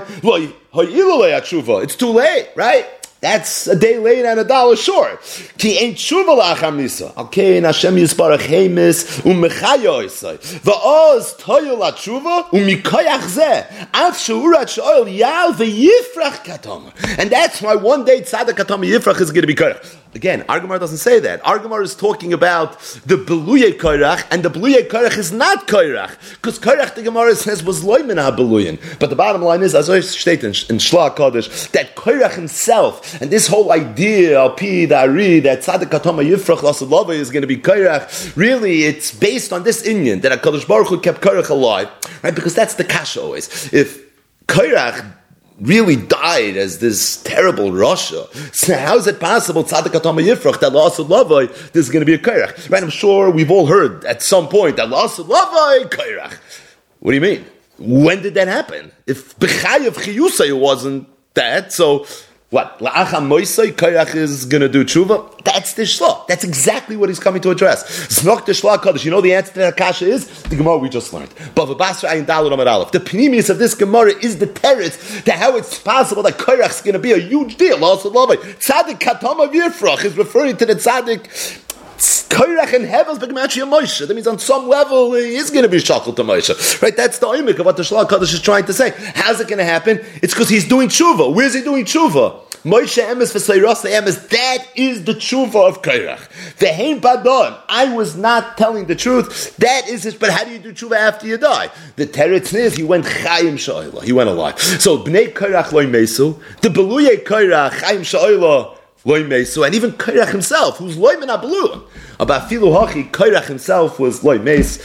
it's too late, right? That's a day late and a dollar short. Ki ain't tshuva la'achar misa. Okay, and Hashem yisbarach heimis u'mechaya oisai. Va'oz toyo la'tshuva u'mikoyach zeh. Af she'urat she'oil yal ve'yifrach katama. And that's why one day tzaddik katama yifrach is going to be kairach. Again, our Gemara doesn't say that. Our Gemara is talking about the Beluye Kairach, and the Beluye Kairach is not Kairach. Because Kairach, the Gemara says, was Loimen HaBeluyin. But the bottom line is, as I state in, in Shlach Kaddish, that Kairach himself, and this whole idea, Al-Pi, the Ari, that Tzadik Katama Yifrach Lasalava is going to be Kairach, really, it's based on this Inyan, that HaKadosh Baruch Hu kept Kairach alive. Right? Because that's the kasha always. If Kairach really died as this terrible Rasha, so how is it possible Tzadik Katama Yifrach that La'asud Lavai this is going to be a Kairach? Right? I'm sure we've all heard at some point that La'asud Lavai Kairach. What do you mean? When did that happen? If B'chayav Chiyusay wasn't that, so what? La'acham Moisay Kairach is going to do tshuva? That's the Shlah. That's exactly what he's coming to address. Znok the Shlah Kaddish. You know the answer to that kasha is? The Gemara we just learned. Bava Basra Ayin Daled Amar Aleph. The pnimius of this Gemara is the teretz to how it's possible that Kairach is going to be a huge deal. Also, Tzadik Katama Yifrach is referring to the Tzadik Kairach and Hevel's Begematria Moshe. That means on some level he is going to be shackled to Moshe. Right? That's the oimik of what the Shlach Kaddish is trying to say. How's it going to happen? It's because he's doing tshuva. Where's he doing tshuva? Moshe emes v'seiras emes. That is the tshuva of Kairach. V'hein badon. I was not telling the truth. That is it. But how do you do tshuva after you die? The teretz is he went chayim sha'olah. He went alive. So bnei Kairach loy mesu. The beluye Kairach chayim sha'olah loy mesu. And even Kairach himself, who's loy min ha-beluim. About filu hachi, Kairach himself was loy mes.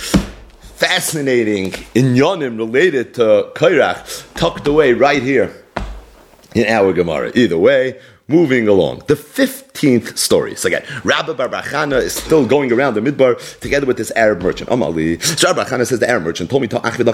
Fascinating inyanim related to Kairach tucked away right here in our Gemara. Either way, moving along. The fifteenth story. So again, Rabbi Bar Bar Chana is still going around the Midbar together with this Arab merchant. Amali. So Rabbi Bar Chana says the Arab merchant told me,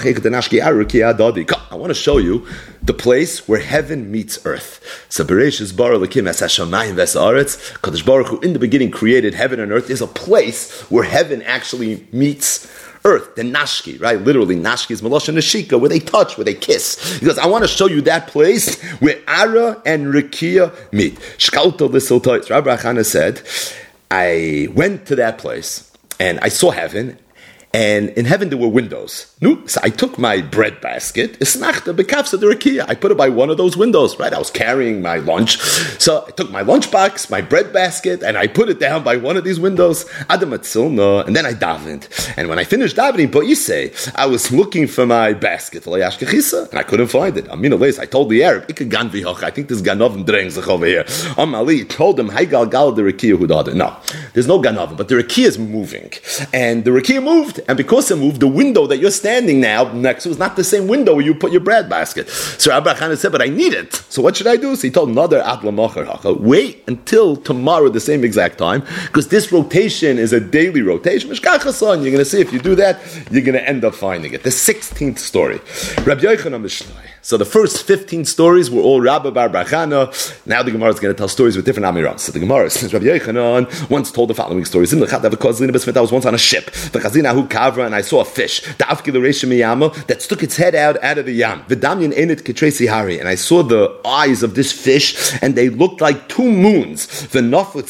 I want to show you the place where heaven meets earth. So Bereshis bara Elokim es hashamayim v'haaretz. Kadosh Baruch Hu in the beginning created heaven and earth. Is a place where heaven actually meets earth, the nashki, right? Literally, nashki is Malosh and Nashika, where they touch, where they kiss. He goes, I want to show you that place where Ara and Rikia meet. Shkalta l'siltois. Rabbi Chana said, I went to that place, and I saw heaven, And in heaven there were windows. No, so I took my bread basket, isnachta bekafsa the rakia. I put it by one of those windows, right? I was carrying my lunch. So I took my lunchbox, my bread basket, and I put it down by one of these windows. Adam atzilna, and then I davened. And when I finished davening, but you say, I was looking for my basket, and I couldn't find it. I told the Arab, I think this ganovim drengs sich over here. Amali told him, Hai gal gal the rakia hudada. No, there's no ganovim, but the rakia is moving. And the rakia moved, and because it moved, the window that you're standing now next to is not the same window where you put your bread basket. So Rabbi Chana said, but I need it. So what should I do? So he told another Atla Machar Hacha, wait until tomorrow the same exact time, because this rotation is a daily rotation. Mishkachason, you're going to see if you do that, you're going to end up finding it. The sixteenth story. Rabbi Yochanan Mishlai. So the first fifteen stories were all Rabbi Bar Bar Chana. Now the Gemara is going to tell stories with different Amirams. So the Gemara says Rabbi Yochanan once told the following stories. I was once on a ship. And I saw a fish that stuck its head out out of the yam. And I saw the eyes of this fish, and they looked like two moons. There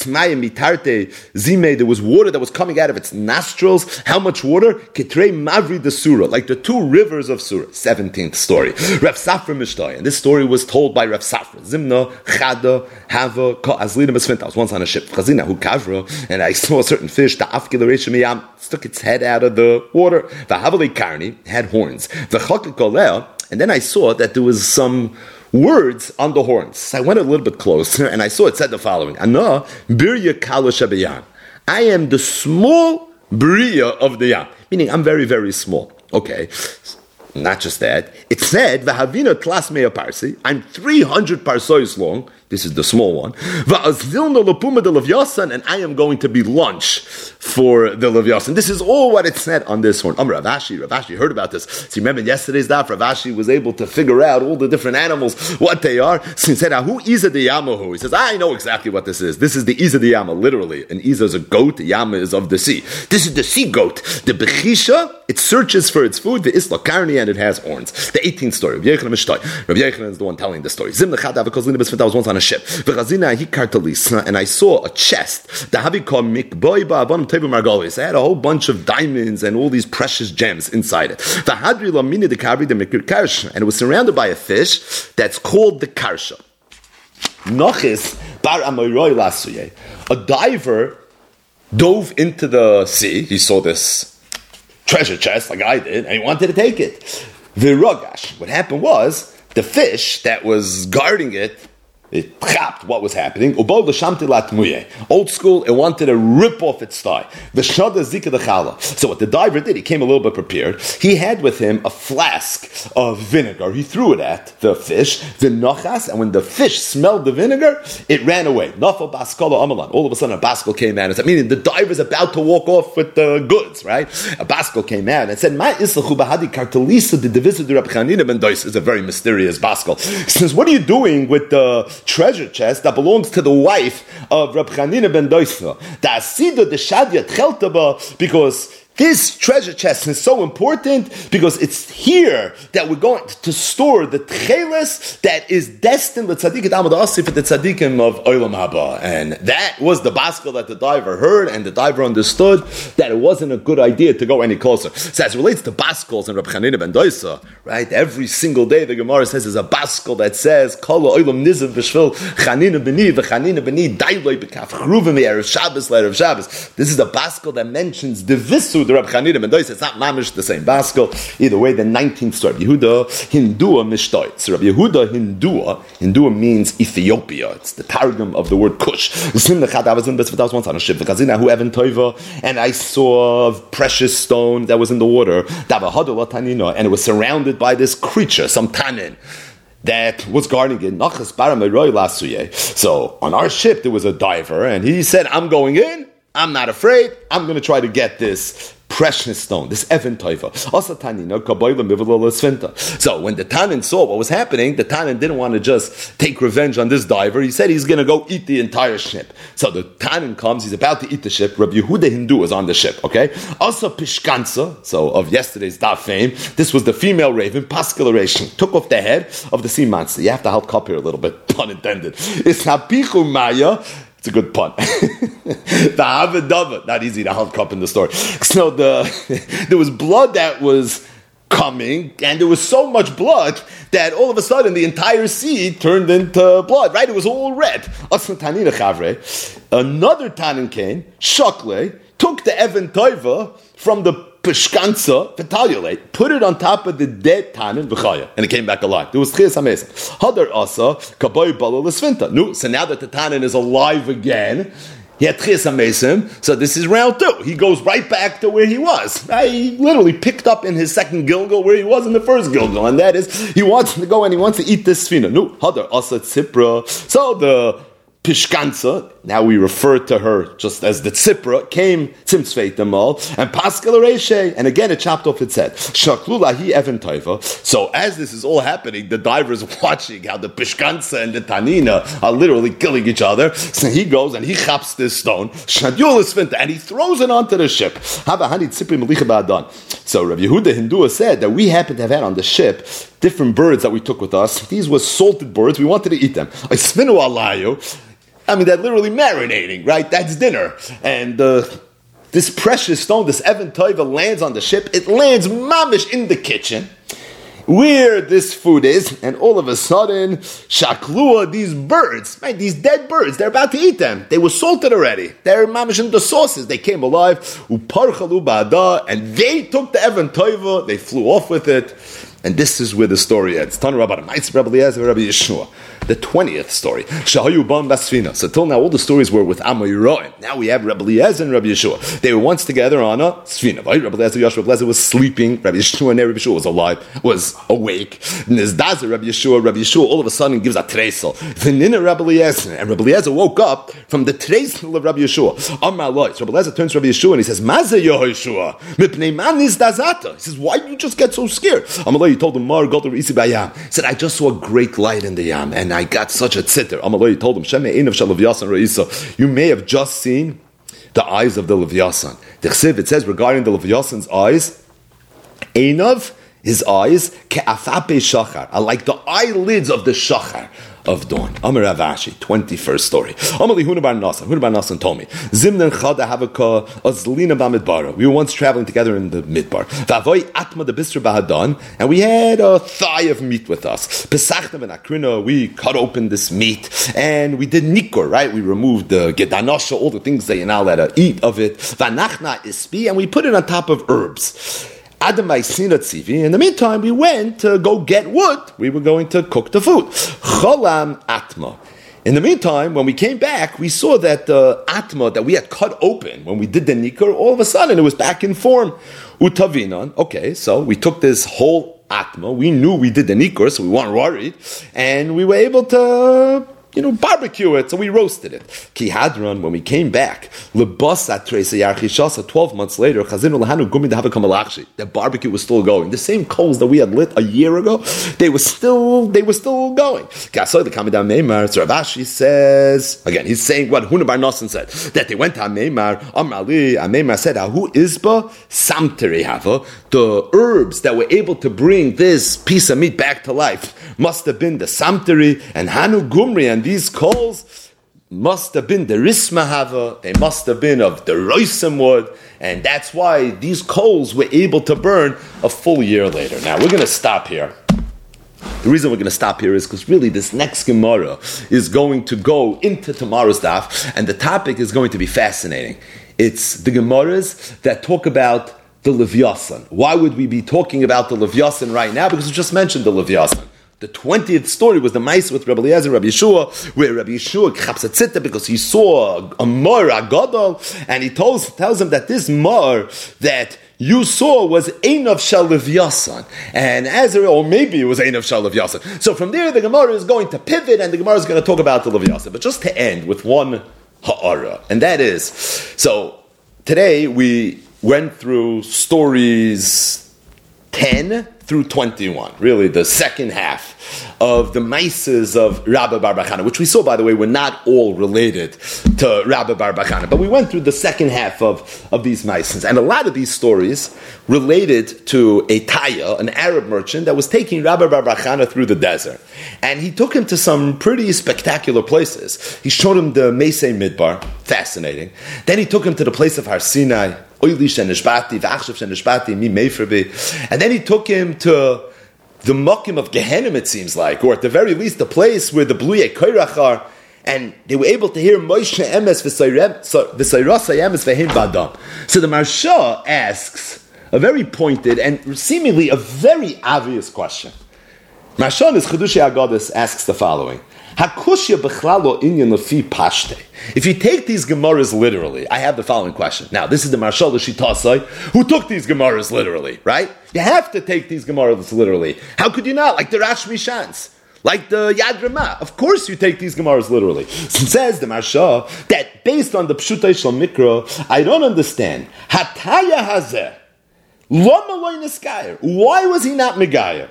was water that was coming out of its nostrils. How much water? Mavri the Surah, like the two rivers of Surah. seventeenth story. Rav Safra Mishtay, and this story was told by Rav Safra. Zimna, Chada, Hava, Ka Azlina Masfinta. I was once on a ship. Chazina Hu Kavra, and I saw a certain fish. The Afkilaration Miyam stuck its head out of the water. The Havali Karni had horns. The Chakik, and then I saw that there was some words on the horns. So I went a little bit closer, and I saw it said the following: Ana Birya Kala Shabayan. I am the small Bria of the Yam, meaning I'm very, very small. Okay. Not just that. It said, V'havina tlas mea parsi. I'm three hundred parsois long. This is the small one. V'azilna l'puma de Levyasan, and I am going to be lunch for the Levyasan. This is all what it said on this horn. Um, Rav Ashi, Rav Ashi heard about this. So you remember yesterday's daf, Rav Ashi was able to figure out all the different animals, what they are. So he said, who Iza the Yamahu? He says, I know exactly what this is. This is the Iza the Yama, literally. And Iza is a goat, the Yama is of the sea. This is the sea goat. The Bechisha, it searches for its food, the Isla Karni, and it has horns. The eighteenth story. Rabbi Yochanan Mishtay. Rabbi Yochanan is the one telling the story. Zim Nechad Avakos Lina Besfita was once on a ship. And I saw a chest. The Havika Mikboiba Abanim Tevu Margolis. I had a whole bunch of diamonds and all these precious gems inside it. The Hadri Lamini the Kabri the Mikir Karsha. And it was surrounded by a fish that's called the Karsha. Nochis Bar Amoiroi Lasuye. A diver dove into the sea. He saw this treasure chest like I did, and he wanted to take it. Virogash. What happened was, the fish that was guarding it, it chapped what was happening. Old school, it wanted to rip off its thigh. So what the diver did, he came a little bit prepared. He had with him a flask of vinegar. He threw it at the fish, the nachas, and when the fish smelled the vinegar, it ran away. All of a sudden, a baskel came out and said, meaning the diver's about to walk off with the goods, right? A baskel came out and said, "My islachu bahadi kartelisa the divisor Rab Chanina ben Dois is a very mysterious baskel." He says, "What are you doing with the treasure chest that belongs to the wife of Rab Chanina ben Doisna? The asida the shadia tcheltaba, because this treasure chest is so important because it's here that we're going to store the tcheles that is destined with tzaddikim amad asi for the tzaddikim of Olam Haba." And that was the baskel that the diver heard, and the diver understood that it wasn't a good idea to go any closer. So as it relates to baskels and Rab Chanina ben Doisa, right? Every single day the Gemara says there's a baskel that says Kol Olam Nizav B'Shvil Chanina B'Ni V'Chanina B'Ni Dailoi B'Kaf Chruvim Erev Shabbos L'Erev Shabbos. This is the baskel that mentions the visu the Rab Chanina ben Dois. It's not mamish the same baskel. Either way, the nineteenth story. Yehuda Hindua Mishtoi. So Rabbi Yehuda Hindua. Hindua means Ethiopia. It's the targum of the word Kush. And I saw a precious stone that was in the water. And it was surrounded by this creature, some tanin, that was guarding it. So on our ship there was a diver, and he said, "I'm going in. I'm not afraid. I'm going to try to get this precious stone, this Evan Toiva." So when the Tanin saw what was happening, the Tanin didn't want to just take revenge on this diver. He said he's going to go eat the entire ship. So the Tanin comes, he's about to eat the ship. Rabbi Yehuda Hindu is on the ship, okay? Also Pishkansa, so of yesterday's daf fame, this was the female raven, pascularation, took off the head of the sea monster. You have to help cup here a little bit, pun intended. It's Hapichu Maya. It's a good pun. The Havadava, not easy to help up in the story. So the there was blood that was coming, and there was so much blood that all of a sudden the entire sea turned into blood, right? It was all red. Another Tanin came, Shakle, took the Evan Toiva from the Pishkansa, Vitaliolate, put it on top of the dead Tanin, V'chaya, and it came back alive. There was Tchias HaMesim. Hadar Asa, Kaboy Bala L'Sfinta. No, so now that the Tanin is alive again, he had Tchias HaMesim, so this is round two. He goes right back to where he was. He literally picked up in his second Gilgal where he was in the first Gilgal, and that is, he wants to go and he wants to eat this Sfina. No, Hadar Asa Tzipra. So the Pishkansa, now we refer to her just as the Tzipra, came Tzimtzveit Demal, and Pascal Reshe, and again it chopped off its head. Shaklulahi Evan Taiva. So as this is all happening, the diver's watching how the Pishkansa and the Tanina are literally killing each other. So he goes and he chaps this stone, Shadul Sfinta, and he throws it onto the ship. So Rav Yehuda Hindua said that we happened to have had on the ship different birds that we took with us. These were salted birds. We wanted to eat them. I mean, they're literally marinating, right? That's dinner. And uh, this precious stone, this Evan Toiva, lands on the ship. It lands mamish in the kitchen where this food is. And all of a sudden, shaklua, these birds, right? These dead birds, they're about to eat them. They were salted already. They're mamish in the sauces. They came alive. Uparchalu ba'ada, and they took the Evan Toiva. They flew off with it. And this is where the story ends. Tanu Rabbi Ma'is Rabbi Eliezer Rabbi Yeshua. The twentieth story. Shahayu Bam Basfina. So till now all the stories were with Amma Yeroim. Now we have Rabbi Eliezer and Rabbi Yeshua. They were once together on a Sfina. Right? Rabbi Eliezer, Yeshua, Rabbi Eliezer was sleeping. Rabbi Yeshua and Rabbi Yeshua was alive, was awake. And there's Dazer, Rabbi Yeshua. Rabbi Yeshua all of a sudden gives a tresel. Venina Rabbi Eliezer. And Rabbi Eliezer woke up from the tresel of Rabbi Yeshua. Amma Lois. Rabbi Eliezer turns to Rabbi Yeshua and he says, Maze Yehoshua. Mipnei man is dazata. He says, why did you just get so scared? Amma Lois, he told him, Mar Gotor Isi Bayam. He said, I just saw a great light in the Yam and I got such a tziter. Amaloi told him, you may have just seen the eyes of the Levyasan. It says regarding the Levyasan's eyes, Einav, his eyes, ke'afape shachar, are like the eyelids of the shachar of dawn. Amar Rav Ashi, twenty-first story. Amali Huna bar Nasan. Huna bar Nasan told me, Zimnan chada havaka azlina b'midbar. We were once traveling together in the midbar. V'avoy atma the bisra b'hadan, and we had a thigh of meat with us. Pesachna v'nakrina, we cut open this meat, and we did nikur, right? We removed the gedanosha, all the things that you're not allowed to eat of it. V'nachna ispi, and we put it on top of herbs. In the meantime, we went to go get wood. We were going to cook the food. Cholam atma. In the meantime, when we came back, we saw that the atma that we had cut open when we did the nikkur, all of a sudden it was back in form. Utavinan. Okay, so we took this whole atma. We knew we did the nikkur, so we weren't worried, and we were able to, you know, barbecue it, so we roasted it. Ki hadran, when we came back, lebasa tresa yarchishasa, twelve months later, chazinu lahanu gumi dehava kamalachshi. The barbecue was still going. The same coals that we had lit a year ago, they were still, they were still going. Kasoy the kamidam meimar, so Rav Ashi says, again, he's saying what Huna bar Nasan said, that they went to Meimar, Amrali, Meimar said, Ahu isba samteri hava, the herbs that were able to bring this piece of meat back to life must have been the samteri and hanu gumri, and these coals must have been the rismahava, they must have been of the roisam wood, and that's why these coals were able to burn a full year later. Now we're going to stop here. The reason we're going to stop here is because really this next Gemara is going to go into tomorrow's daf, and the topic is going to be fascinating. It's the Gemaras that talk about the Levyasan. Why would we be talking about the Levyasan right now? Because we just mentioned the Levyasan. The twentieth story was the mice with Rabbi Eliezer, Rabbi Yeshua, where Rabbi Yeshua chapsatzita because he saw a mar, a gadol, and he tells, tells him that this mar that you saw was Einav Shel Levyasan, and as a, or maybe it was Einav Shel Levyasan. So from there, the Gemara is going to pivot, and the Gemara is going to talk about the Levyasan. But just to end with one ha'ara, and that is, so today we went through stories ten through twenty-one, really the second half of the Maises of Rabbi Bar Bar Chana, which we saw, by the way, were not all related to Rabbi Bar Bar Chana, but we went through the second half of, of these Maises, and a lot of these stories related to a Taya, an Arab merchant that was taking Rabbi Bar Bar Chana through the desert, and he took him to some pretty spectacular places. He showed him the Meisei Midbar, fascinating. Then he took him to the place of Har Sinai, and then he took him to the Mokim of Gehenim, it seems like, or at the very least, the place where the Bluyei Koirach are, and they were able to hear Moshe Emes v'Sayrasa Emes v'Hem Badam. So the Marsha asks a very pointed and seemingly a very obvious question. Marsha in his Chedushei Agados asks the following. Hakushya b'chlalo inyan lefi pashte. If you take these Gemaras literally, I have the following question. Now, this is the Marshal Shitasai who took these Gemaras literally, right? You have to take these Gemaras literally. How could you not? Like the Rash Mishans, like the Yad Ramah. Of course you take these Gemaras literally. So says the Marshal that based on the Pshutei Shel Mikra, I don't understand. Hataya hazeh. Why was he not Megayer?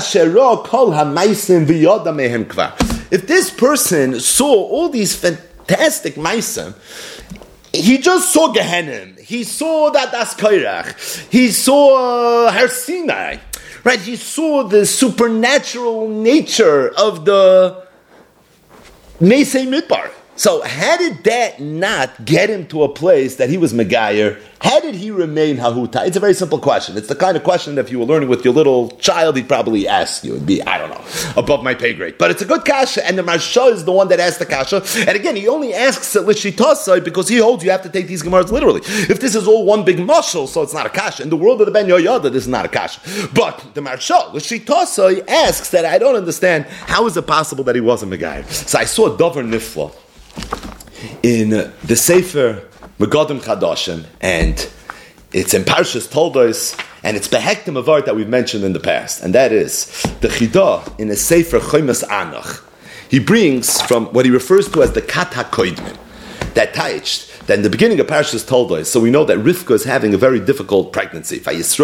If this person saw all these fantastic Maisim, he just saw Gehenim, he saw that Das Koirach, he saw uh, Har Sinai, right? He saw the supernatural nature of the Meisei Midbar. So how did that not get him to a place that he was Megayer? How did he remain Hahuta? It's a very simple question. It's the kind of question that if you were learning with your little child, he'd probably ask you. It'd be, I don't know, above my pay grade. But it's a good kasha, and the Marsha is the one that asked the kasha. And again, he only asks it Lishitasai because he holds you have to take these Gemaras literally. If this is all one big mashal, so it's not a kasha. In the world of the Ben Yoyada, this is not a kasha. But the Marsha, Lishitasai, asks that I don't understand, how is it possible that he wasn't Megayer? So I saw a Dover Nifla in the Sefer Megadim Chadashim, and it's in Parshas Toldos, and it's Behektim Avar that we've mentioned in the past, and that is the Chidah in the Sefer Choymas Anach. He brings from what he refers to as the Kat HaKoidmin, that Taich, that in the beginning of Parshas Toldos, so we know that Rivka is having a very difficult pregnancy,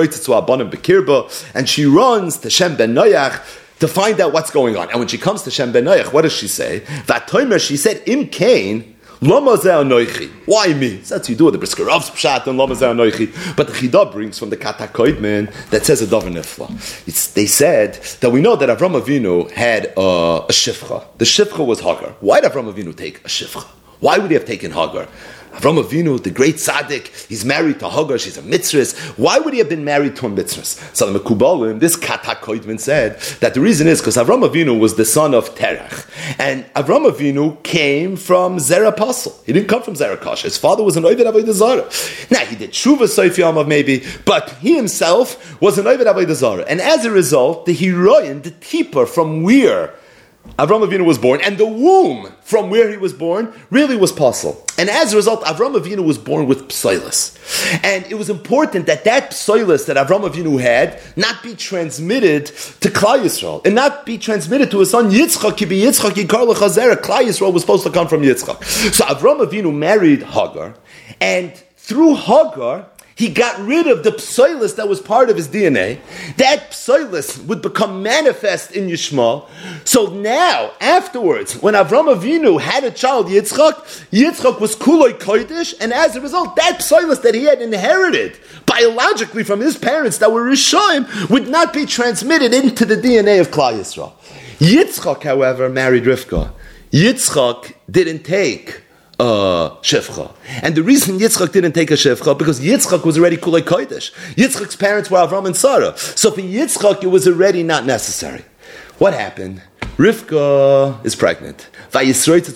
and she runs to Shem ben Noach to find out what's going on. And when she comes to Shem ben Noach, what does she say? Vatomer, she said, Im Kain, Lama Zeh Anoichi. Why me? So that's you do with the Briskerov's Pshat and Lama Zeh Anoichi. But the Chidah brings from the Katakoidman that says a Dover Nifla. It's, they said that we know that Avram Avinu had uh, a Shifcha. The Shifcha was Hagar. Why did Avram Avinu take a Shifcha? Why would he have taken Hagar? Avram Avinu, the great tzaddik, he's married to Hagar, she's a mitzvah. Why would he have been married to a mitzvah? So the Mekubalim, this Kata Koidman said that the reason is because Avram Avinu was the son of Terach. And Avram Avinu came from Zerah Pasel. He didn't come from Zerah Kasha. His father was an Oived Avodah Zarah. Now, he did Tshuva Soif Yamav maybe, but he himself was an Oived Avodah Zarah. And as a result, the Heroin, the Tipper from where Avram Avinu was born, and the womb from where he was born really was Pasel. And as a result, Avram Avinu was born with Psoilus. And it was important that that Psoilus that Avram Avinu had not be transmitted to Klal Yisrael, and not be transmitted to his son Yitzchak. Ki be Yitzchak yikar l'chazera. Klal Yisrael was supposed to come from Yitzchak. So Avram Avinu married Hagar, and through Hagar, he got rid of the psoilus that was part of his D N A. That psoilus would become manifest in Yishmael. So now, afterwards, when Avram Avinu had a child, Yitzchak, Yitzchak was kuloi kodesh, and as a result, that psoilus that he had inherited biologically from his parents that were Rishoim would not be transmitted into the D N A of Klal Yisrael. Yitzchak, however, married Rivka. Yitzchak didn't take Uh, Shefcha. And the reason Yitzchak didn't take a Shefcha, because Yitzchak was already Kulei Kodesh. Yitzchak's parents were Avram and Sarah. So for Yitzchak, it was already not necessary. What happened? Rivka is pregnant. And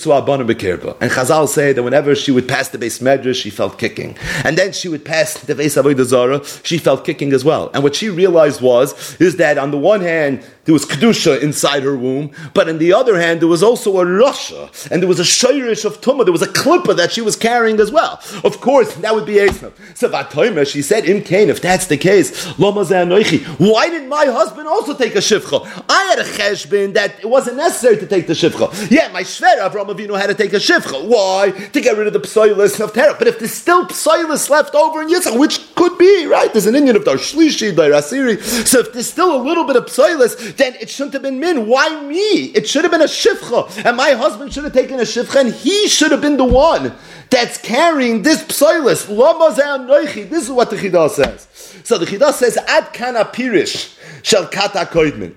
Chazal say that whenever she would pass the Beis Medrash, she felt kicking. And then she would pass the Beis Avodah Zarah, she felt kicking as well. And what she realized was, is that on the one hand, there was Kedusha inside her womb, but on the other hand, there was also a Rasha, and there was a Shoirish of Tumah, there was a Klippa that she was carrying as well. Of course, that would be Esav. So Vatoymer, she said, Im Kain, if that's the case, Lama Zeh Anoichi, why did my husband also take a Shivcha? I had a cheshbin that it wasn't necessary to take the Shivcha. Yeah, my Shver Avram Avinu had to take a Shivcha. Why? To get rid of the Psoilus of Terah. But if there's still Psoilus left over in Yitzchak, which Could be, right? There's an Indian of Dar Shlishi, Dar Asiri. So if there's still a little bit of psoilus, then it shouldn't have been min. Why me? It should have been a shivcha. And my husband should have taken a shivcha, and he should have been the one that's carrying this psoilus. Lama ze'an noichi. This is what the Chidah says. So the Chidah says, Ad kana pirish. Shel kata koidmin.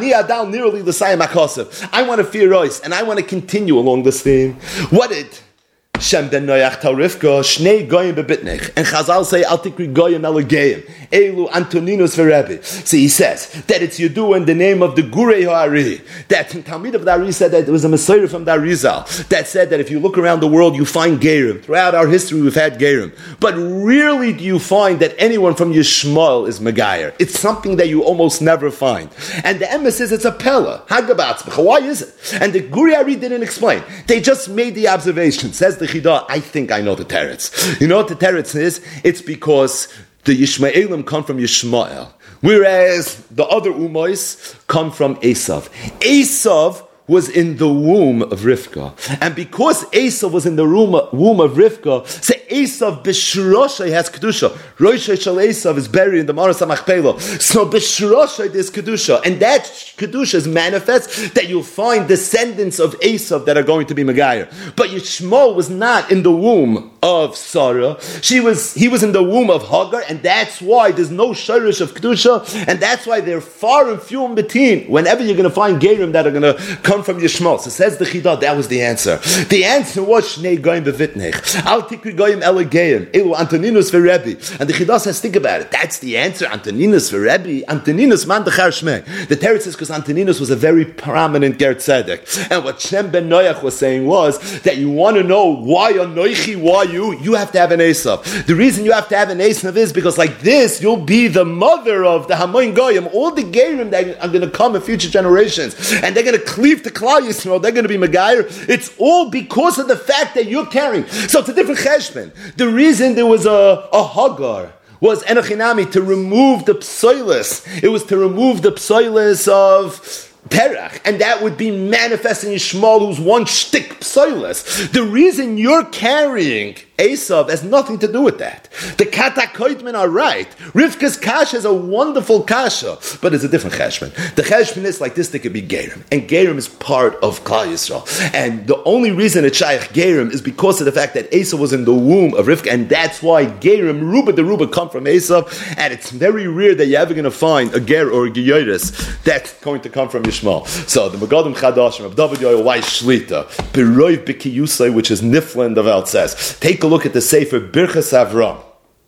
I want to fear Rois, and I want to continue along this theme. What did Shem ben Noach tell Rivka? Shnei goyim bebitnech. And Chazal say, Al tikri goyim elegayim. Elu Antoninus v'Rebbe. So he says that it's Yidua in the name of the Gurei Ha'ari. That Talmid of the Ari said that there was a Messiah from the Arizal that said that if you look around the world, you find Gerim. Throughout our history, we've had Gerim. But rarely do you find that anyone from Yishmael is Megayer. It's something that you almost never find. And the emes says it's a Pella. Hagabatzbecha. Why is it? And the Gurei Ha'ari didn't explain. They just made the observation. Says the Chidah, I think I know the teretz. You know what the teretz is? It's because the Yishmaelim come from Yishmael, whereas the other Umois come from Esav. Esav was in the womb of Rivka. And because Esav was in the womb of Rivka, say Esav B'Shroshay has Kedusha. Rosh Shel Esav is buried in the Maras HaMachpelah. So B'Shroshay there's Kedusha. And that Kedusha is manifest that you'll find descendants of Esav that are going to be Megayer. But Yishmael was not in the womb of Sarah. She was, he was in the womb of Hagar, and that's why there's no Shirish of Kedusha, and that's why they're far and few in between. Whenever you're going to find Gerim that are going to come from Yishmael. So says the Chidah, that was the answer. The answer was Shnei Goyim Bevitnech. Al Tikri Goyim Elegayim. Elu Antoninus v'Rebbe. And the Chidah says, think about it. That's the answer. Antoninus v'Rebbe. Antoninus man dechar shmei. The Teretz says because Antoninus was a very prominent Ger Tzedek. And what Shem ben Noach was saying was that you want to know why Anoichi, why you, you have to have an Esav. The reason you have to have an Esav is because like this, you'll be the mother of the Hamoin Goyim, all the Gerim that are going to come in future generations. And they're going to cleave to Klal Yisrael, they're going to be Megayer. It's all because of the fact that you're carrying. So it's a different cheshbon. The reason there was a, a Hagar was Enochinami, to remove the psoilus. It was to remove the psoilus of Terach, and that would be manifesting Yishmael, who's one shtick psoilus. The reason you're carrying Esav has nothing to do with that. The Katakoidmen are right. Rivka's kasha is a wonderful kasha, but it's a different cheshbon. The cheshbon is like this, they could be Gerim. And Gerim is part of Klal Yisrael. And the only reason it's Shaykh Gerim is because of the fact that Esav was in the womb of Rivka, and that's why Gerim, Ruba the Ruba, come from Esav, and it's very rare that you're ever going to find a Ger or a Geyeris that's going to come from Yishmael. So the Megadim Chadashim of David Yoel, why Shlita? Beroiv B'Kiyusay, which is Niflin, the Welt says. Take a look at the Sefer Birchas Avram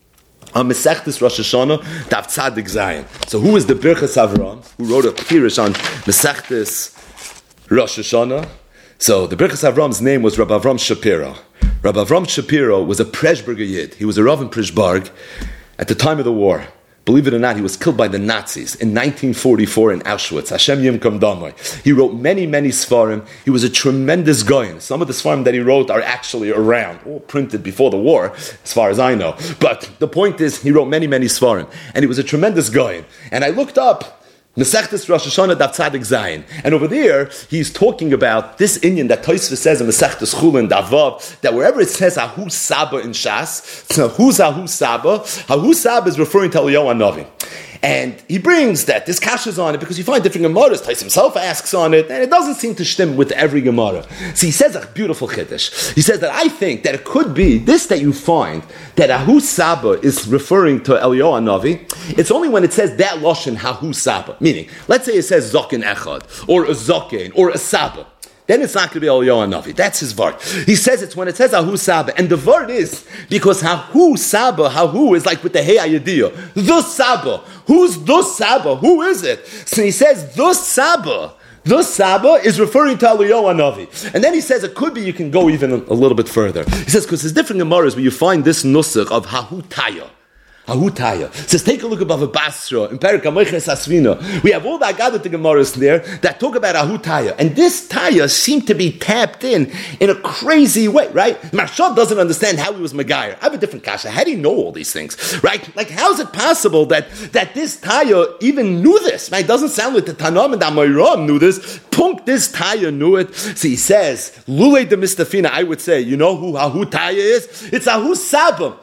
on Mesechtes Rosh Hashanah, Daf Tzadik Zayin. So who is the Birchas Avram who wrote a Pirish on Mesechtes Rosh Hashanah? So the Birchas Avram's name was Rabbi Avram Shapiro. Rabbi Avram Shapiro was a Preshberger Yid. He was a Rav in Preshberg at the time of the war. Believe it or not, he was killed by the Nazis in nineteen forty-four in Auschwitz. Hashem Yimkom Damai. He wrote many, many Sfarim. He was a tremendous goyin. Some of the Sfarim that he wrote are actually around, all printed before the war, as far as I know. But the point is, he wrote many, many Sfarim. And he was a tremendous goyin. And I looked up Mesechtes Rosh Hashanah Daf Tzadik Zayin. And over there, he's talking about this Inyan that Tosfos says in Mesechtes Chulin Daf Vav, that wherever it says Ahu Saba in Shas, so who's Ahu Saba? Ahu Saba is referring to Eliyahu Hanavi. And he brings that, this kasha is on it, because you find different Gemaras. Tais himself asks on it, and it doesn't seem to stem with every Gemara. So he says a beautiful chiddush. He says that I think that it could be this that you find, that Ahu Saba is referring to Eliyahu Hanavi. It's only when it says that Lashon Ahu Saba. Meaning, let's say it says Zokin Echad, or a Zokin, or a Saba. Then it's not going to be Eliyahu Hanavi. That's his word. He says it's when it says Ahu Saba. And the word is, because Ahu Saba, Ahu is like with the Hey Ayadiyah. The Saba. Who's the Saba? Who is it? So he says, the Saba. The Saba is referring to Eliyahu Hanavi. And then he says it could be you can go even a, a little bit further. He says, because there's different Gemaras where you find this nusach of Ahu Taya. Ahutaya. Says, take a look at Bava Basra in Perek HaMoiches Asvina. We have all the Agadah Gemaras there that talk about Ahutaya. And this Taya seemed to be tapped in in a crazy way, right? Marsha doesn't understand how he was Megayer. I have a different kasha. How do you know all these things, right? Like, how is it possible that, that this Taya even knew this? Right? It doesn't sound like the Tanam and the Amoyram knew this. Punk, this Taya knew it. So he says, Lule de Mistafina, I would say, you know who Ahutaya is? It's Ahu Saba.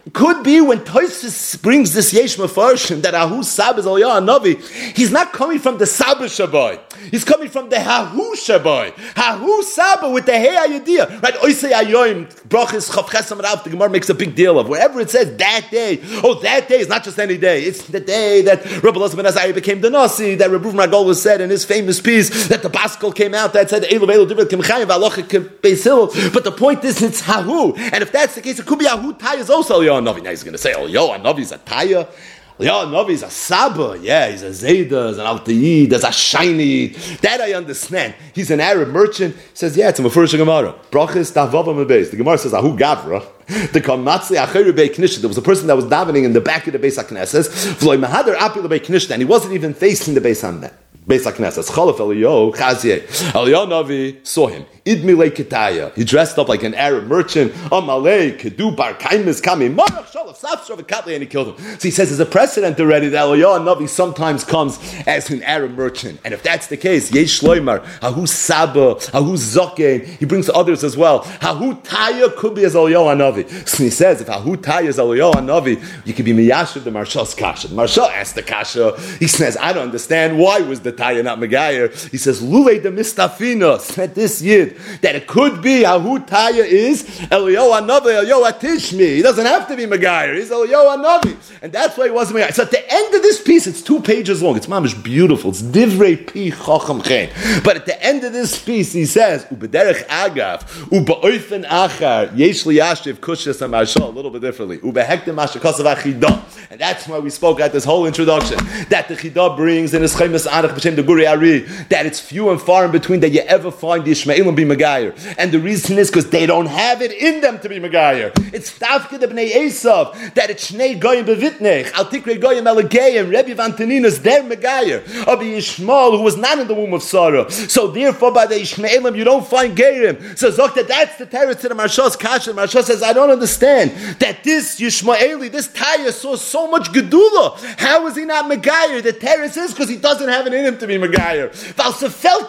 Could be when Tosfos brings this Yesh Mefarshim that Ahu Sab is Aliyah Navi, he's not coming from the Saba Shabai. He's coming from the Hahu Shabai. Hahu Saba with the Hey Ayadiyah. Right? Oisei Ayoim, Brachis, Chav Chesam Rav, the Gemara makes a big deal of. Wherever it says that day, oh, that day is not just any day. It's the day that Rabbi Elazar ben Azariah became the Nasi, that Rabbi Reuven Ragol was said in his famous piece, that the Baskel came out that said, Eilu Eilu Divret Kim Chayim V'alocha Kim Beis Hillel. But the point is, it's Hahu. And if that's the case, it could be Hahu Taya is also Aliyah Navi. Now he's going to say, Aliyah Navi is a Taya. Aliyah Navi is a Saba. Yeah, he's a Zayda, he's an Altayi, there's a Shiny. That I understand. He's an Arab merchant. He says, yeah, it's a Mefurish Gemara. Brachis Tavava Mebeis. The Gemara says, Ahu Gavra. The Kamatzli Acheru Bei Knishta. There was a person that was davening in the back of the Beis HaKnesses. V'loi Mahadar Api Bei Knishta. And he wasn't even facing the Beis HaKnesses. Beis HaKnesses. Chalaf Eliyahu Chazye. Aliyah Navi saw him. Idmilei Ketaya. He dressed up like an Arab merchant. Amalei Kedu Bar Kaimis Kami. Marach Shalaf Sapshav Katli, and he killed him. So he says there's a precedent already that Aliyah Navi sometimes comes as an Arab merchant. And if that's the case, Yesh Shloimar, Hahu Saba, Hahu Zokein, he brings others as well. Hahu Taya could be as Aliyah Navi. So he says if Hahu Taya is Aliyah Navi, you could be Miyashiv the Marshal's Kasha. The Marshal asked the Kasha. He says, I don't understand why was the Taya not Megayer. He says, Lule de Mistafina said this Yid that it could be Ahu Taya is Eliyahu Hanavi, Eliyahu Tishmi. He doesn't have to be Megayer. He's Eliyahu Hanavi, and that's why he wasn't Megayer. So at the end of this piece, it's two pages long. It's mamish beautiful. It's Divrei Pi Chacham Chen. But at the end of this piece, he says Ubederech Agav Ubaoifen Achar Yesh Liyashiv Kushas Amarshal a little bit differently Ubehektem Mashakasav Achidah, and that's why we spoke at this whole introduction that the Chidah brings in his Chemes Anach B'Shem the Guri Ari that it's few and far in between that you ever find the Yishmaelim be Megayer, and the reason is because they don't have it in them to be Megayer. It's Tavke the Bnei Esav that it's Shnei Goyim Bevitnech Al Tikrei Goyim Elegayim Rebbe Van Taninas their Megayer of Yishmael who was not in the womb of Sarah. So therefore by the Yishmaelim you don't find Gerim. So Zok that that's the terror to the Marshas Kasha. The Marsha says I don't understand that this Yishmaeli, this Taya saw so much Gedula. How is he not Megayer? The terror is because he doesn't have it in him to be Megayer. That's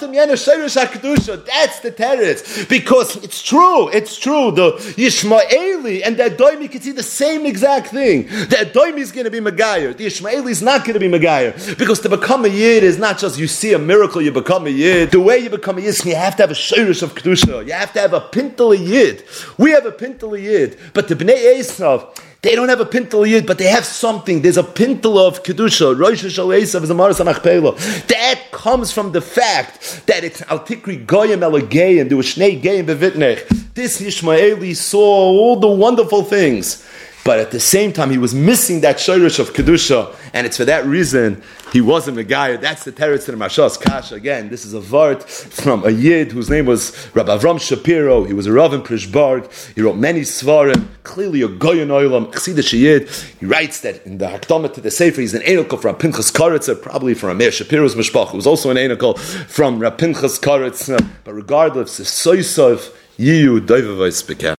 the teretz. Because it's true, it's true. The Yishmaeli and the Adoimi can see the same exact thing. The Adoimi is going to be Megayer. The Yishmaeli is not going to be Megayer. Because to become a Yid is not just you see a miracle, you become a Yid. The way you become a Yid, you have to have a Shirish of Kedusha. You have to have a Pintel Yid. We have a Pintel Yid. But the Bnei Esav, they don't have a pintel yid, but they have something. There's a pintel of kedusha. Rosh Hashanah is a maras hamachpela. That comes from the fact that it's al tikri goyim elegayim. There was shnei gayim bevitnech. This Yishmaeli saw all the wonderful things, but at the same time he was missing that shirish of kedusha, and it's for that reason he wasn't Megayer. That's the teretz to the Marshas Kasha. Again, this is a vart from a Yid whose name was Rabbi Avram Shapiro. He was a Rav in Prishbarg. He wrote many svarim. Clearly a Goyen Olam, Chassidish Yid. He writes that in the Hakdama to the Sefer, he's an Einokel from Pinchas Koritzer, probably from Meir Shapiro's Mishpach. He was also an Einokel from Rab Pinchas Koritzer. But regardless, Soisov Yiyu Doivavos Bekem.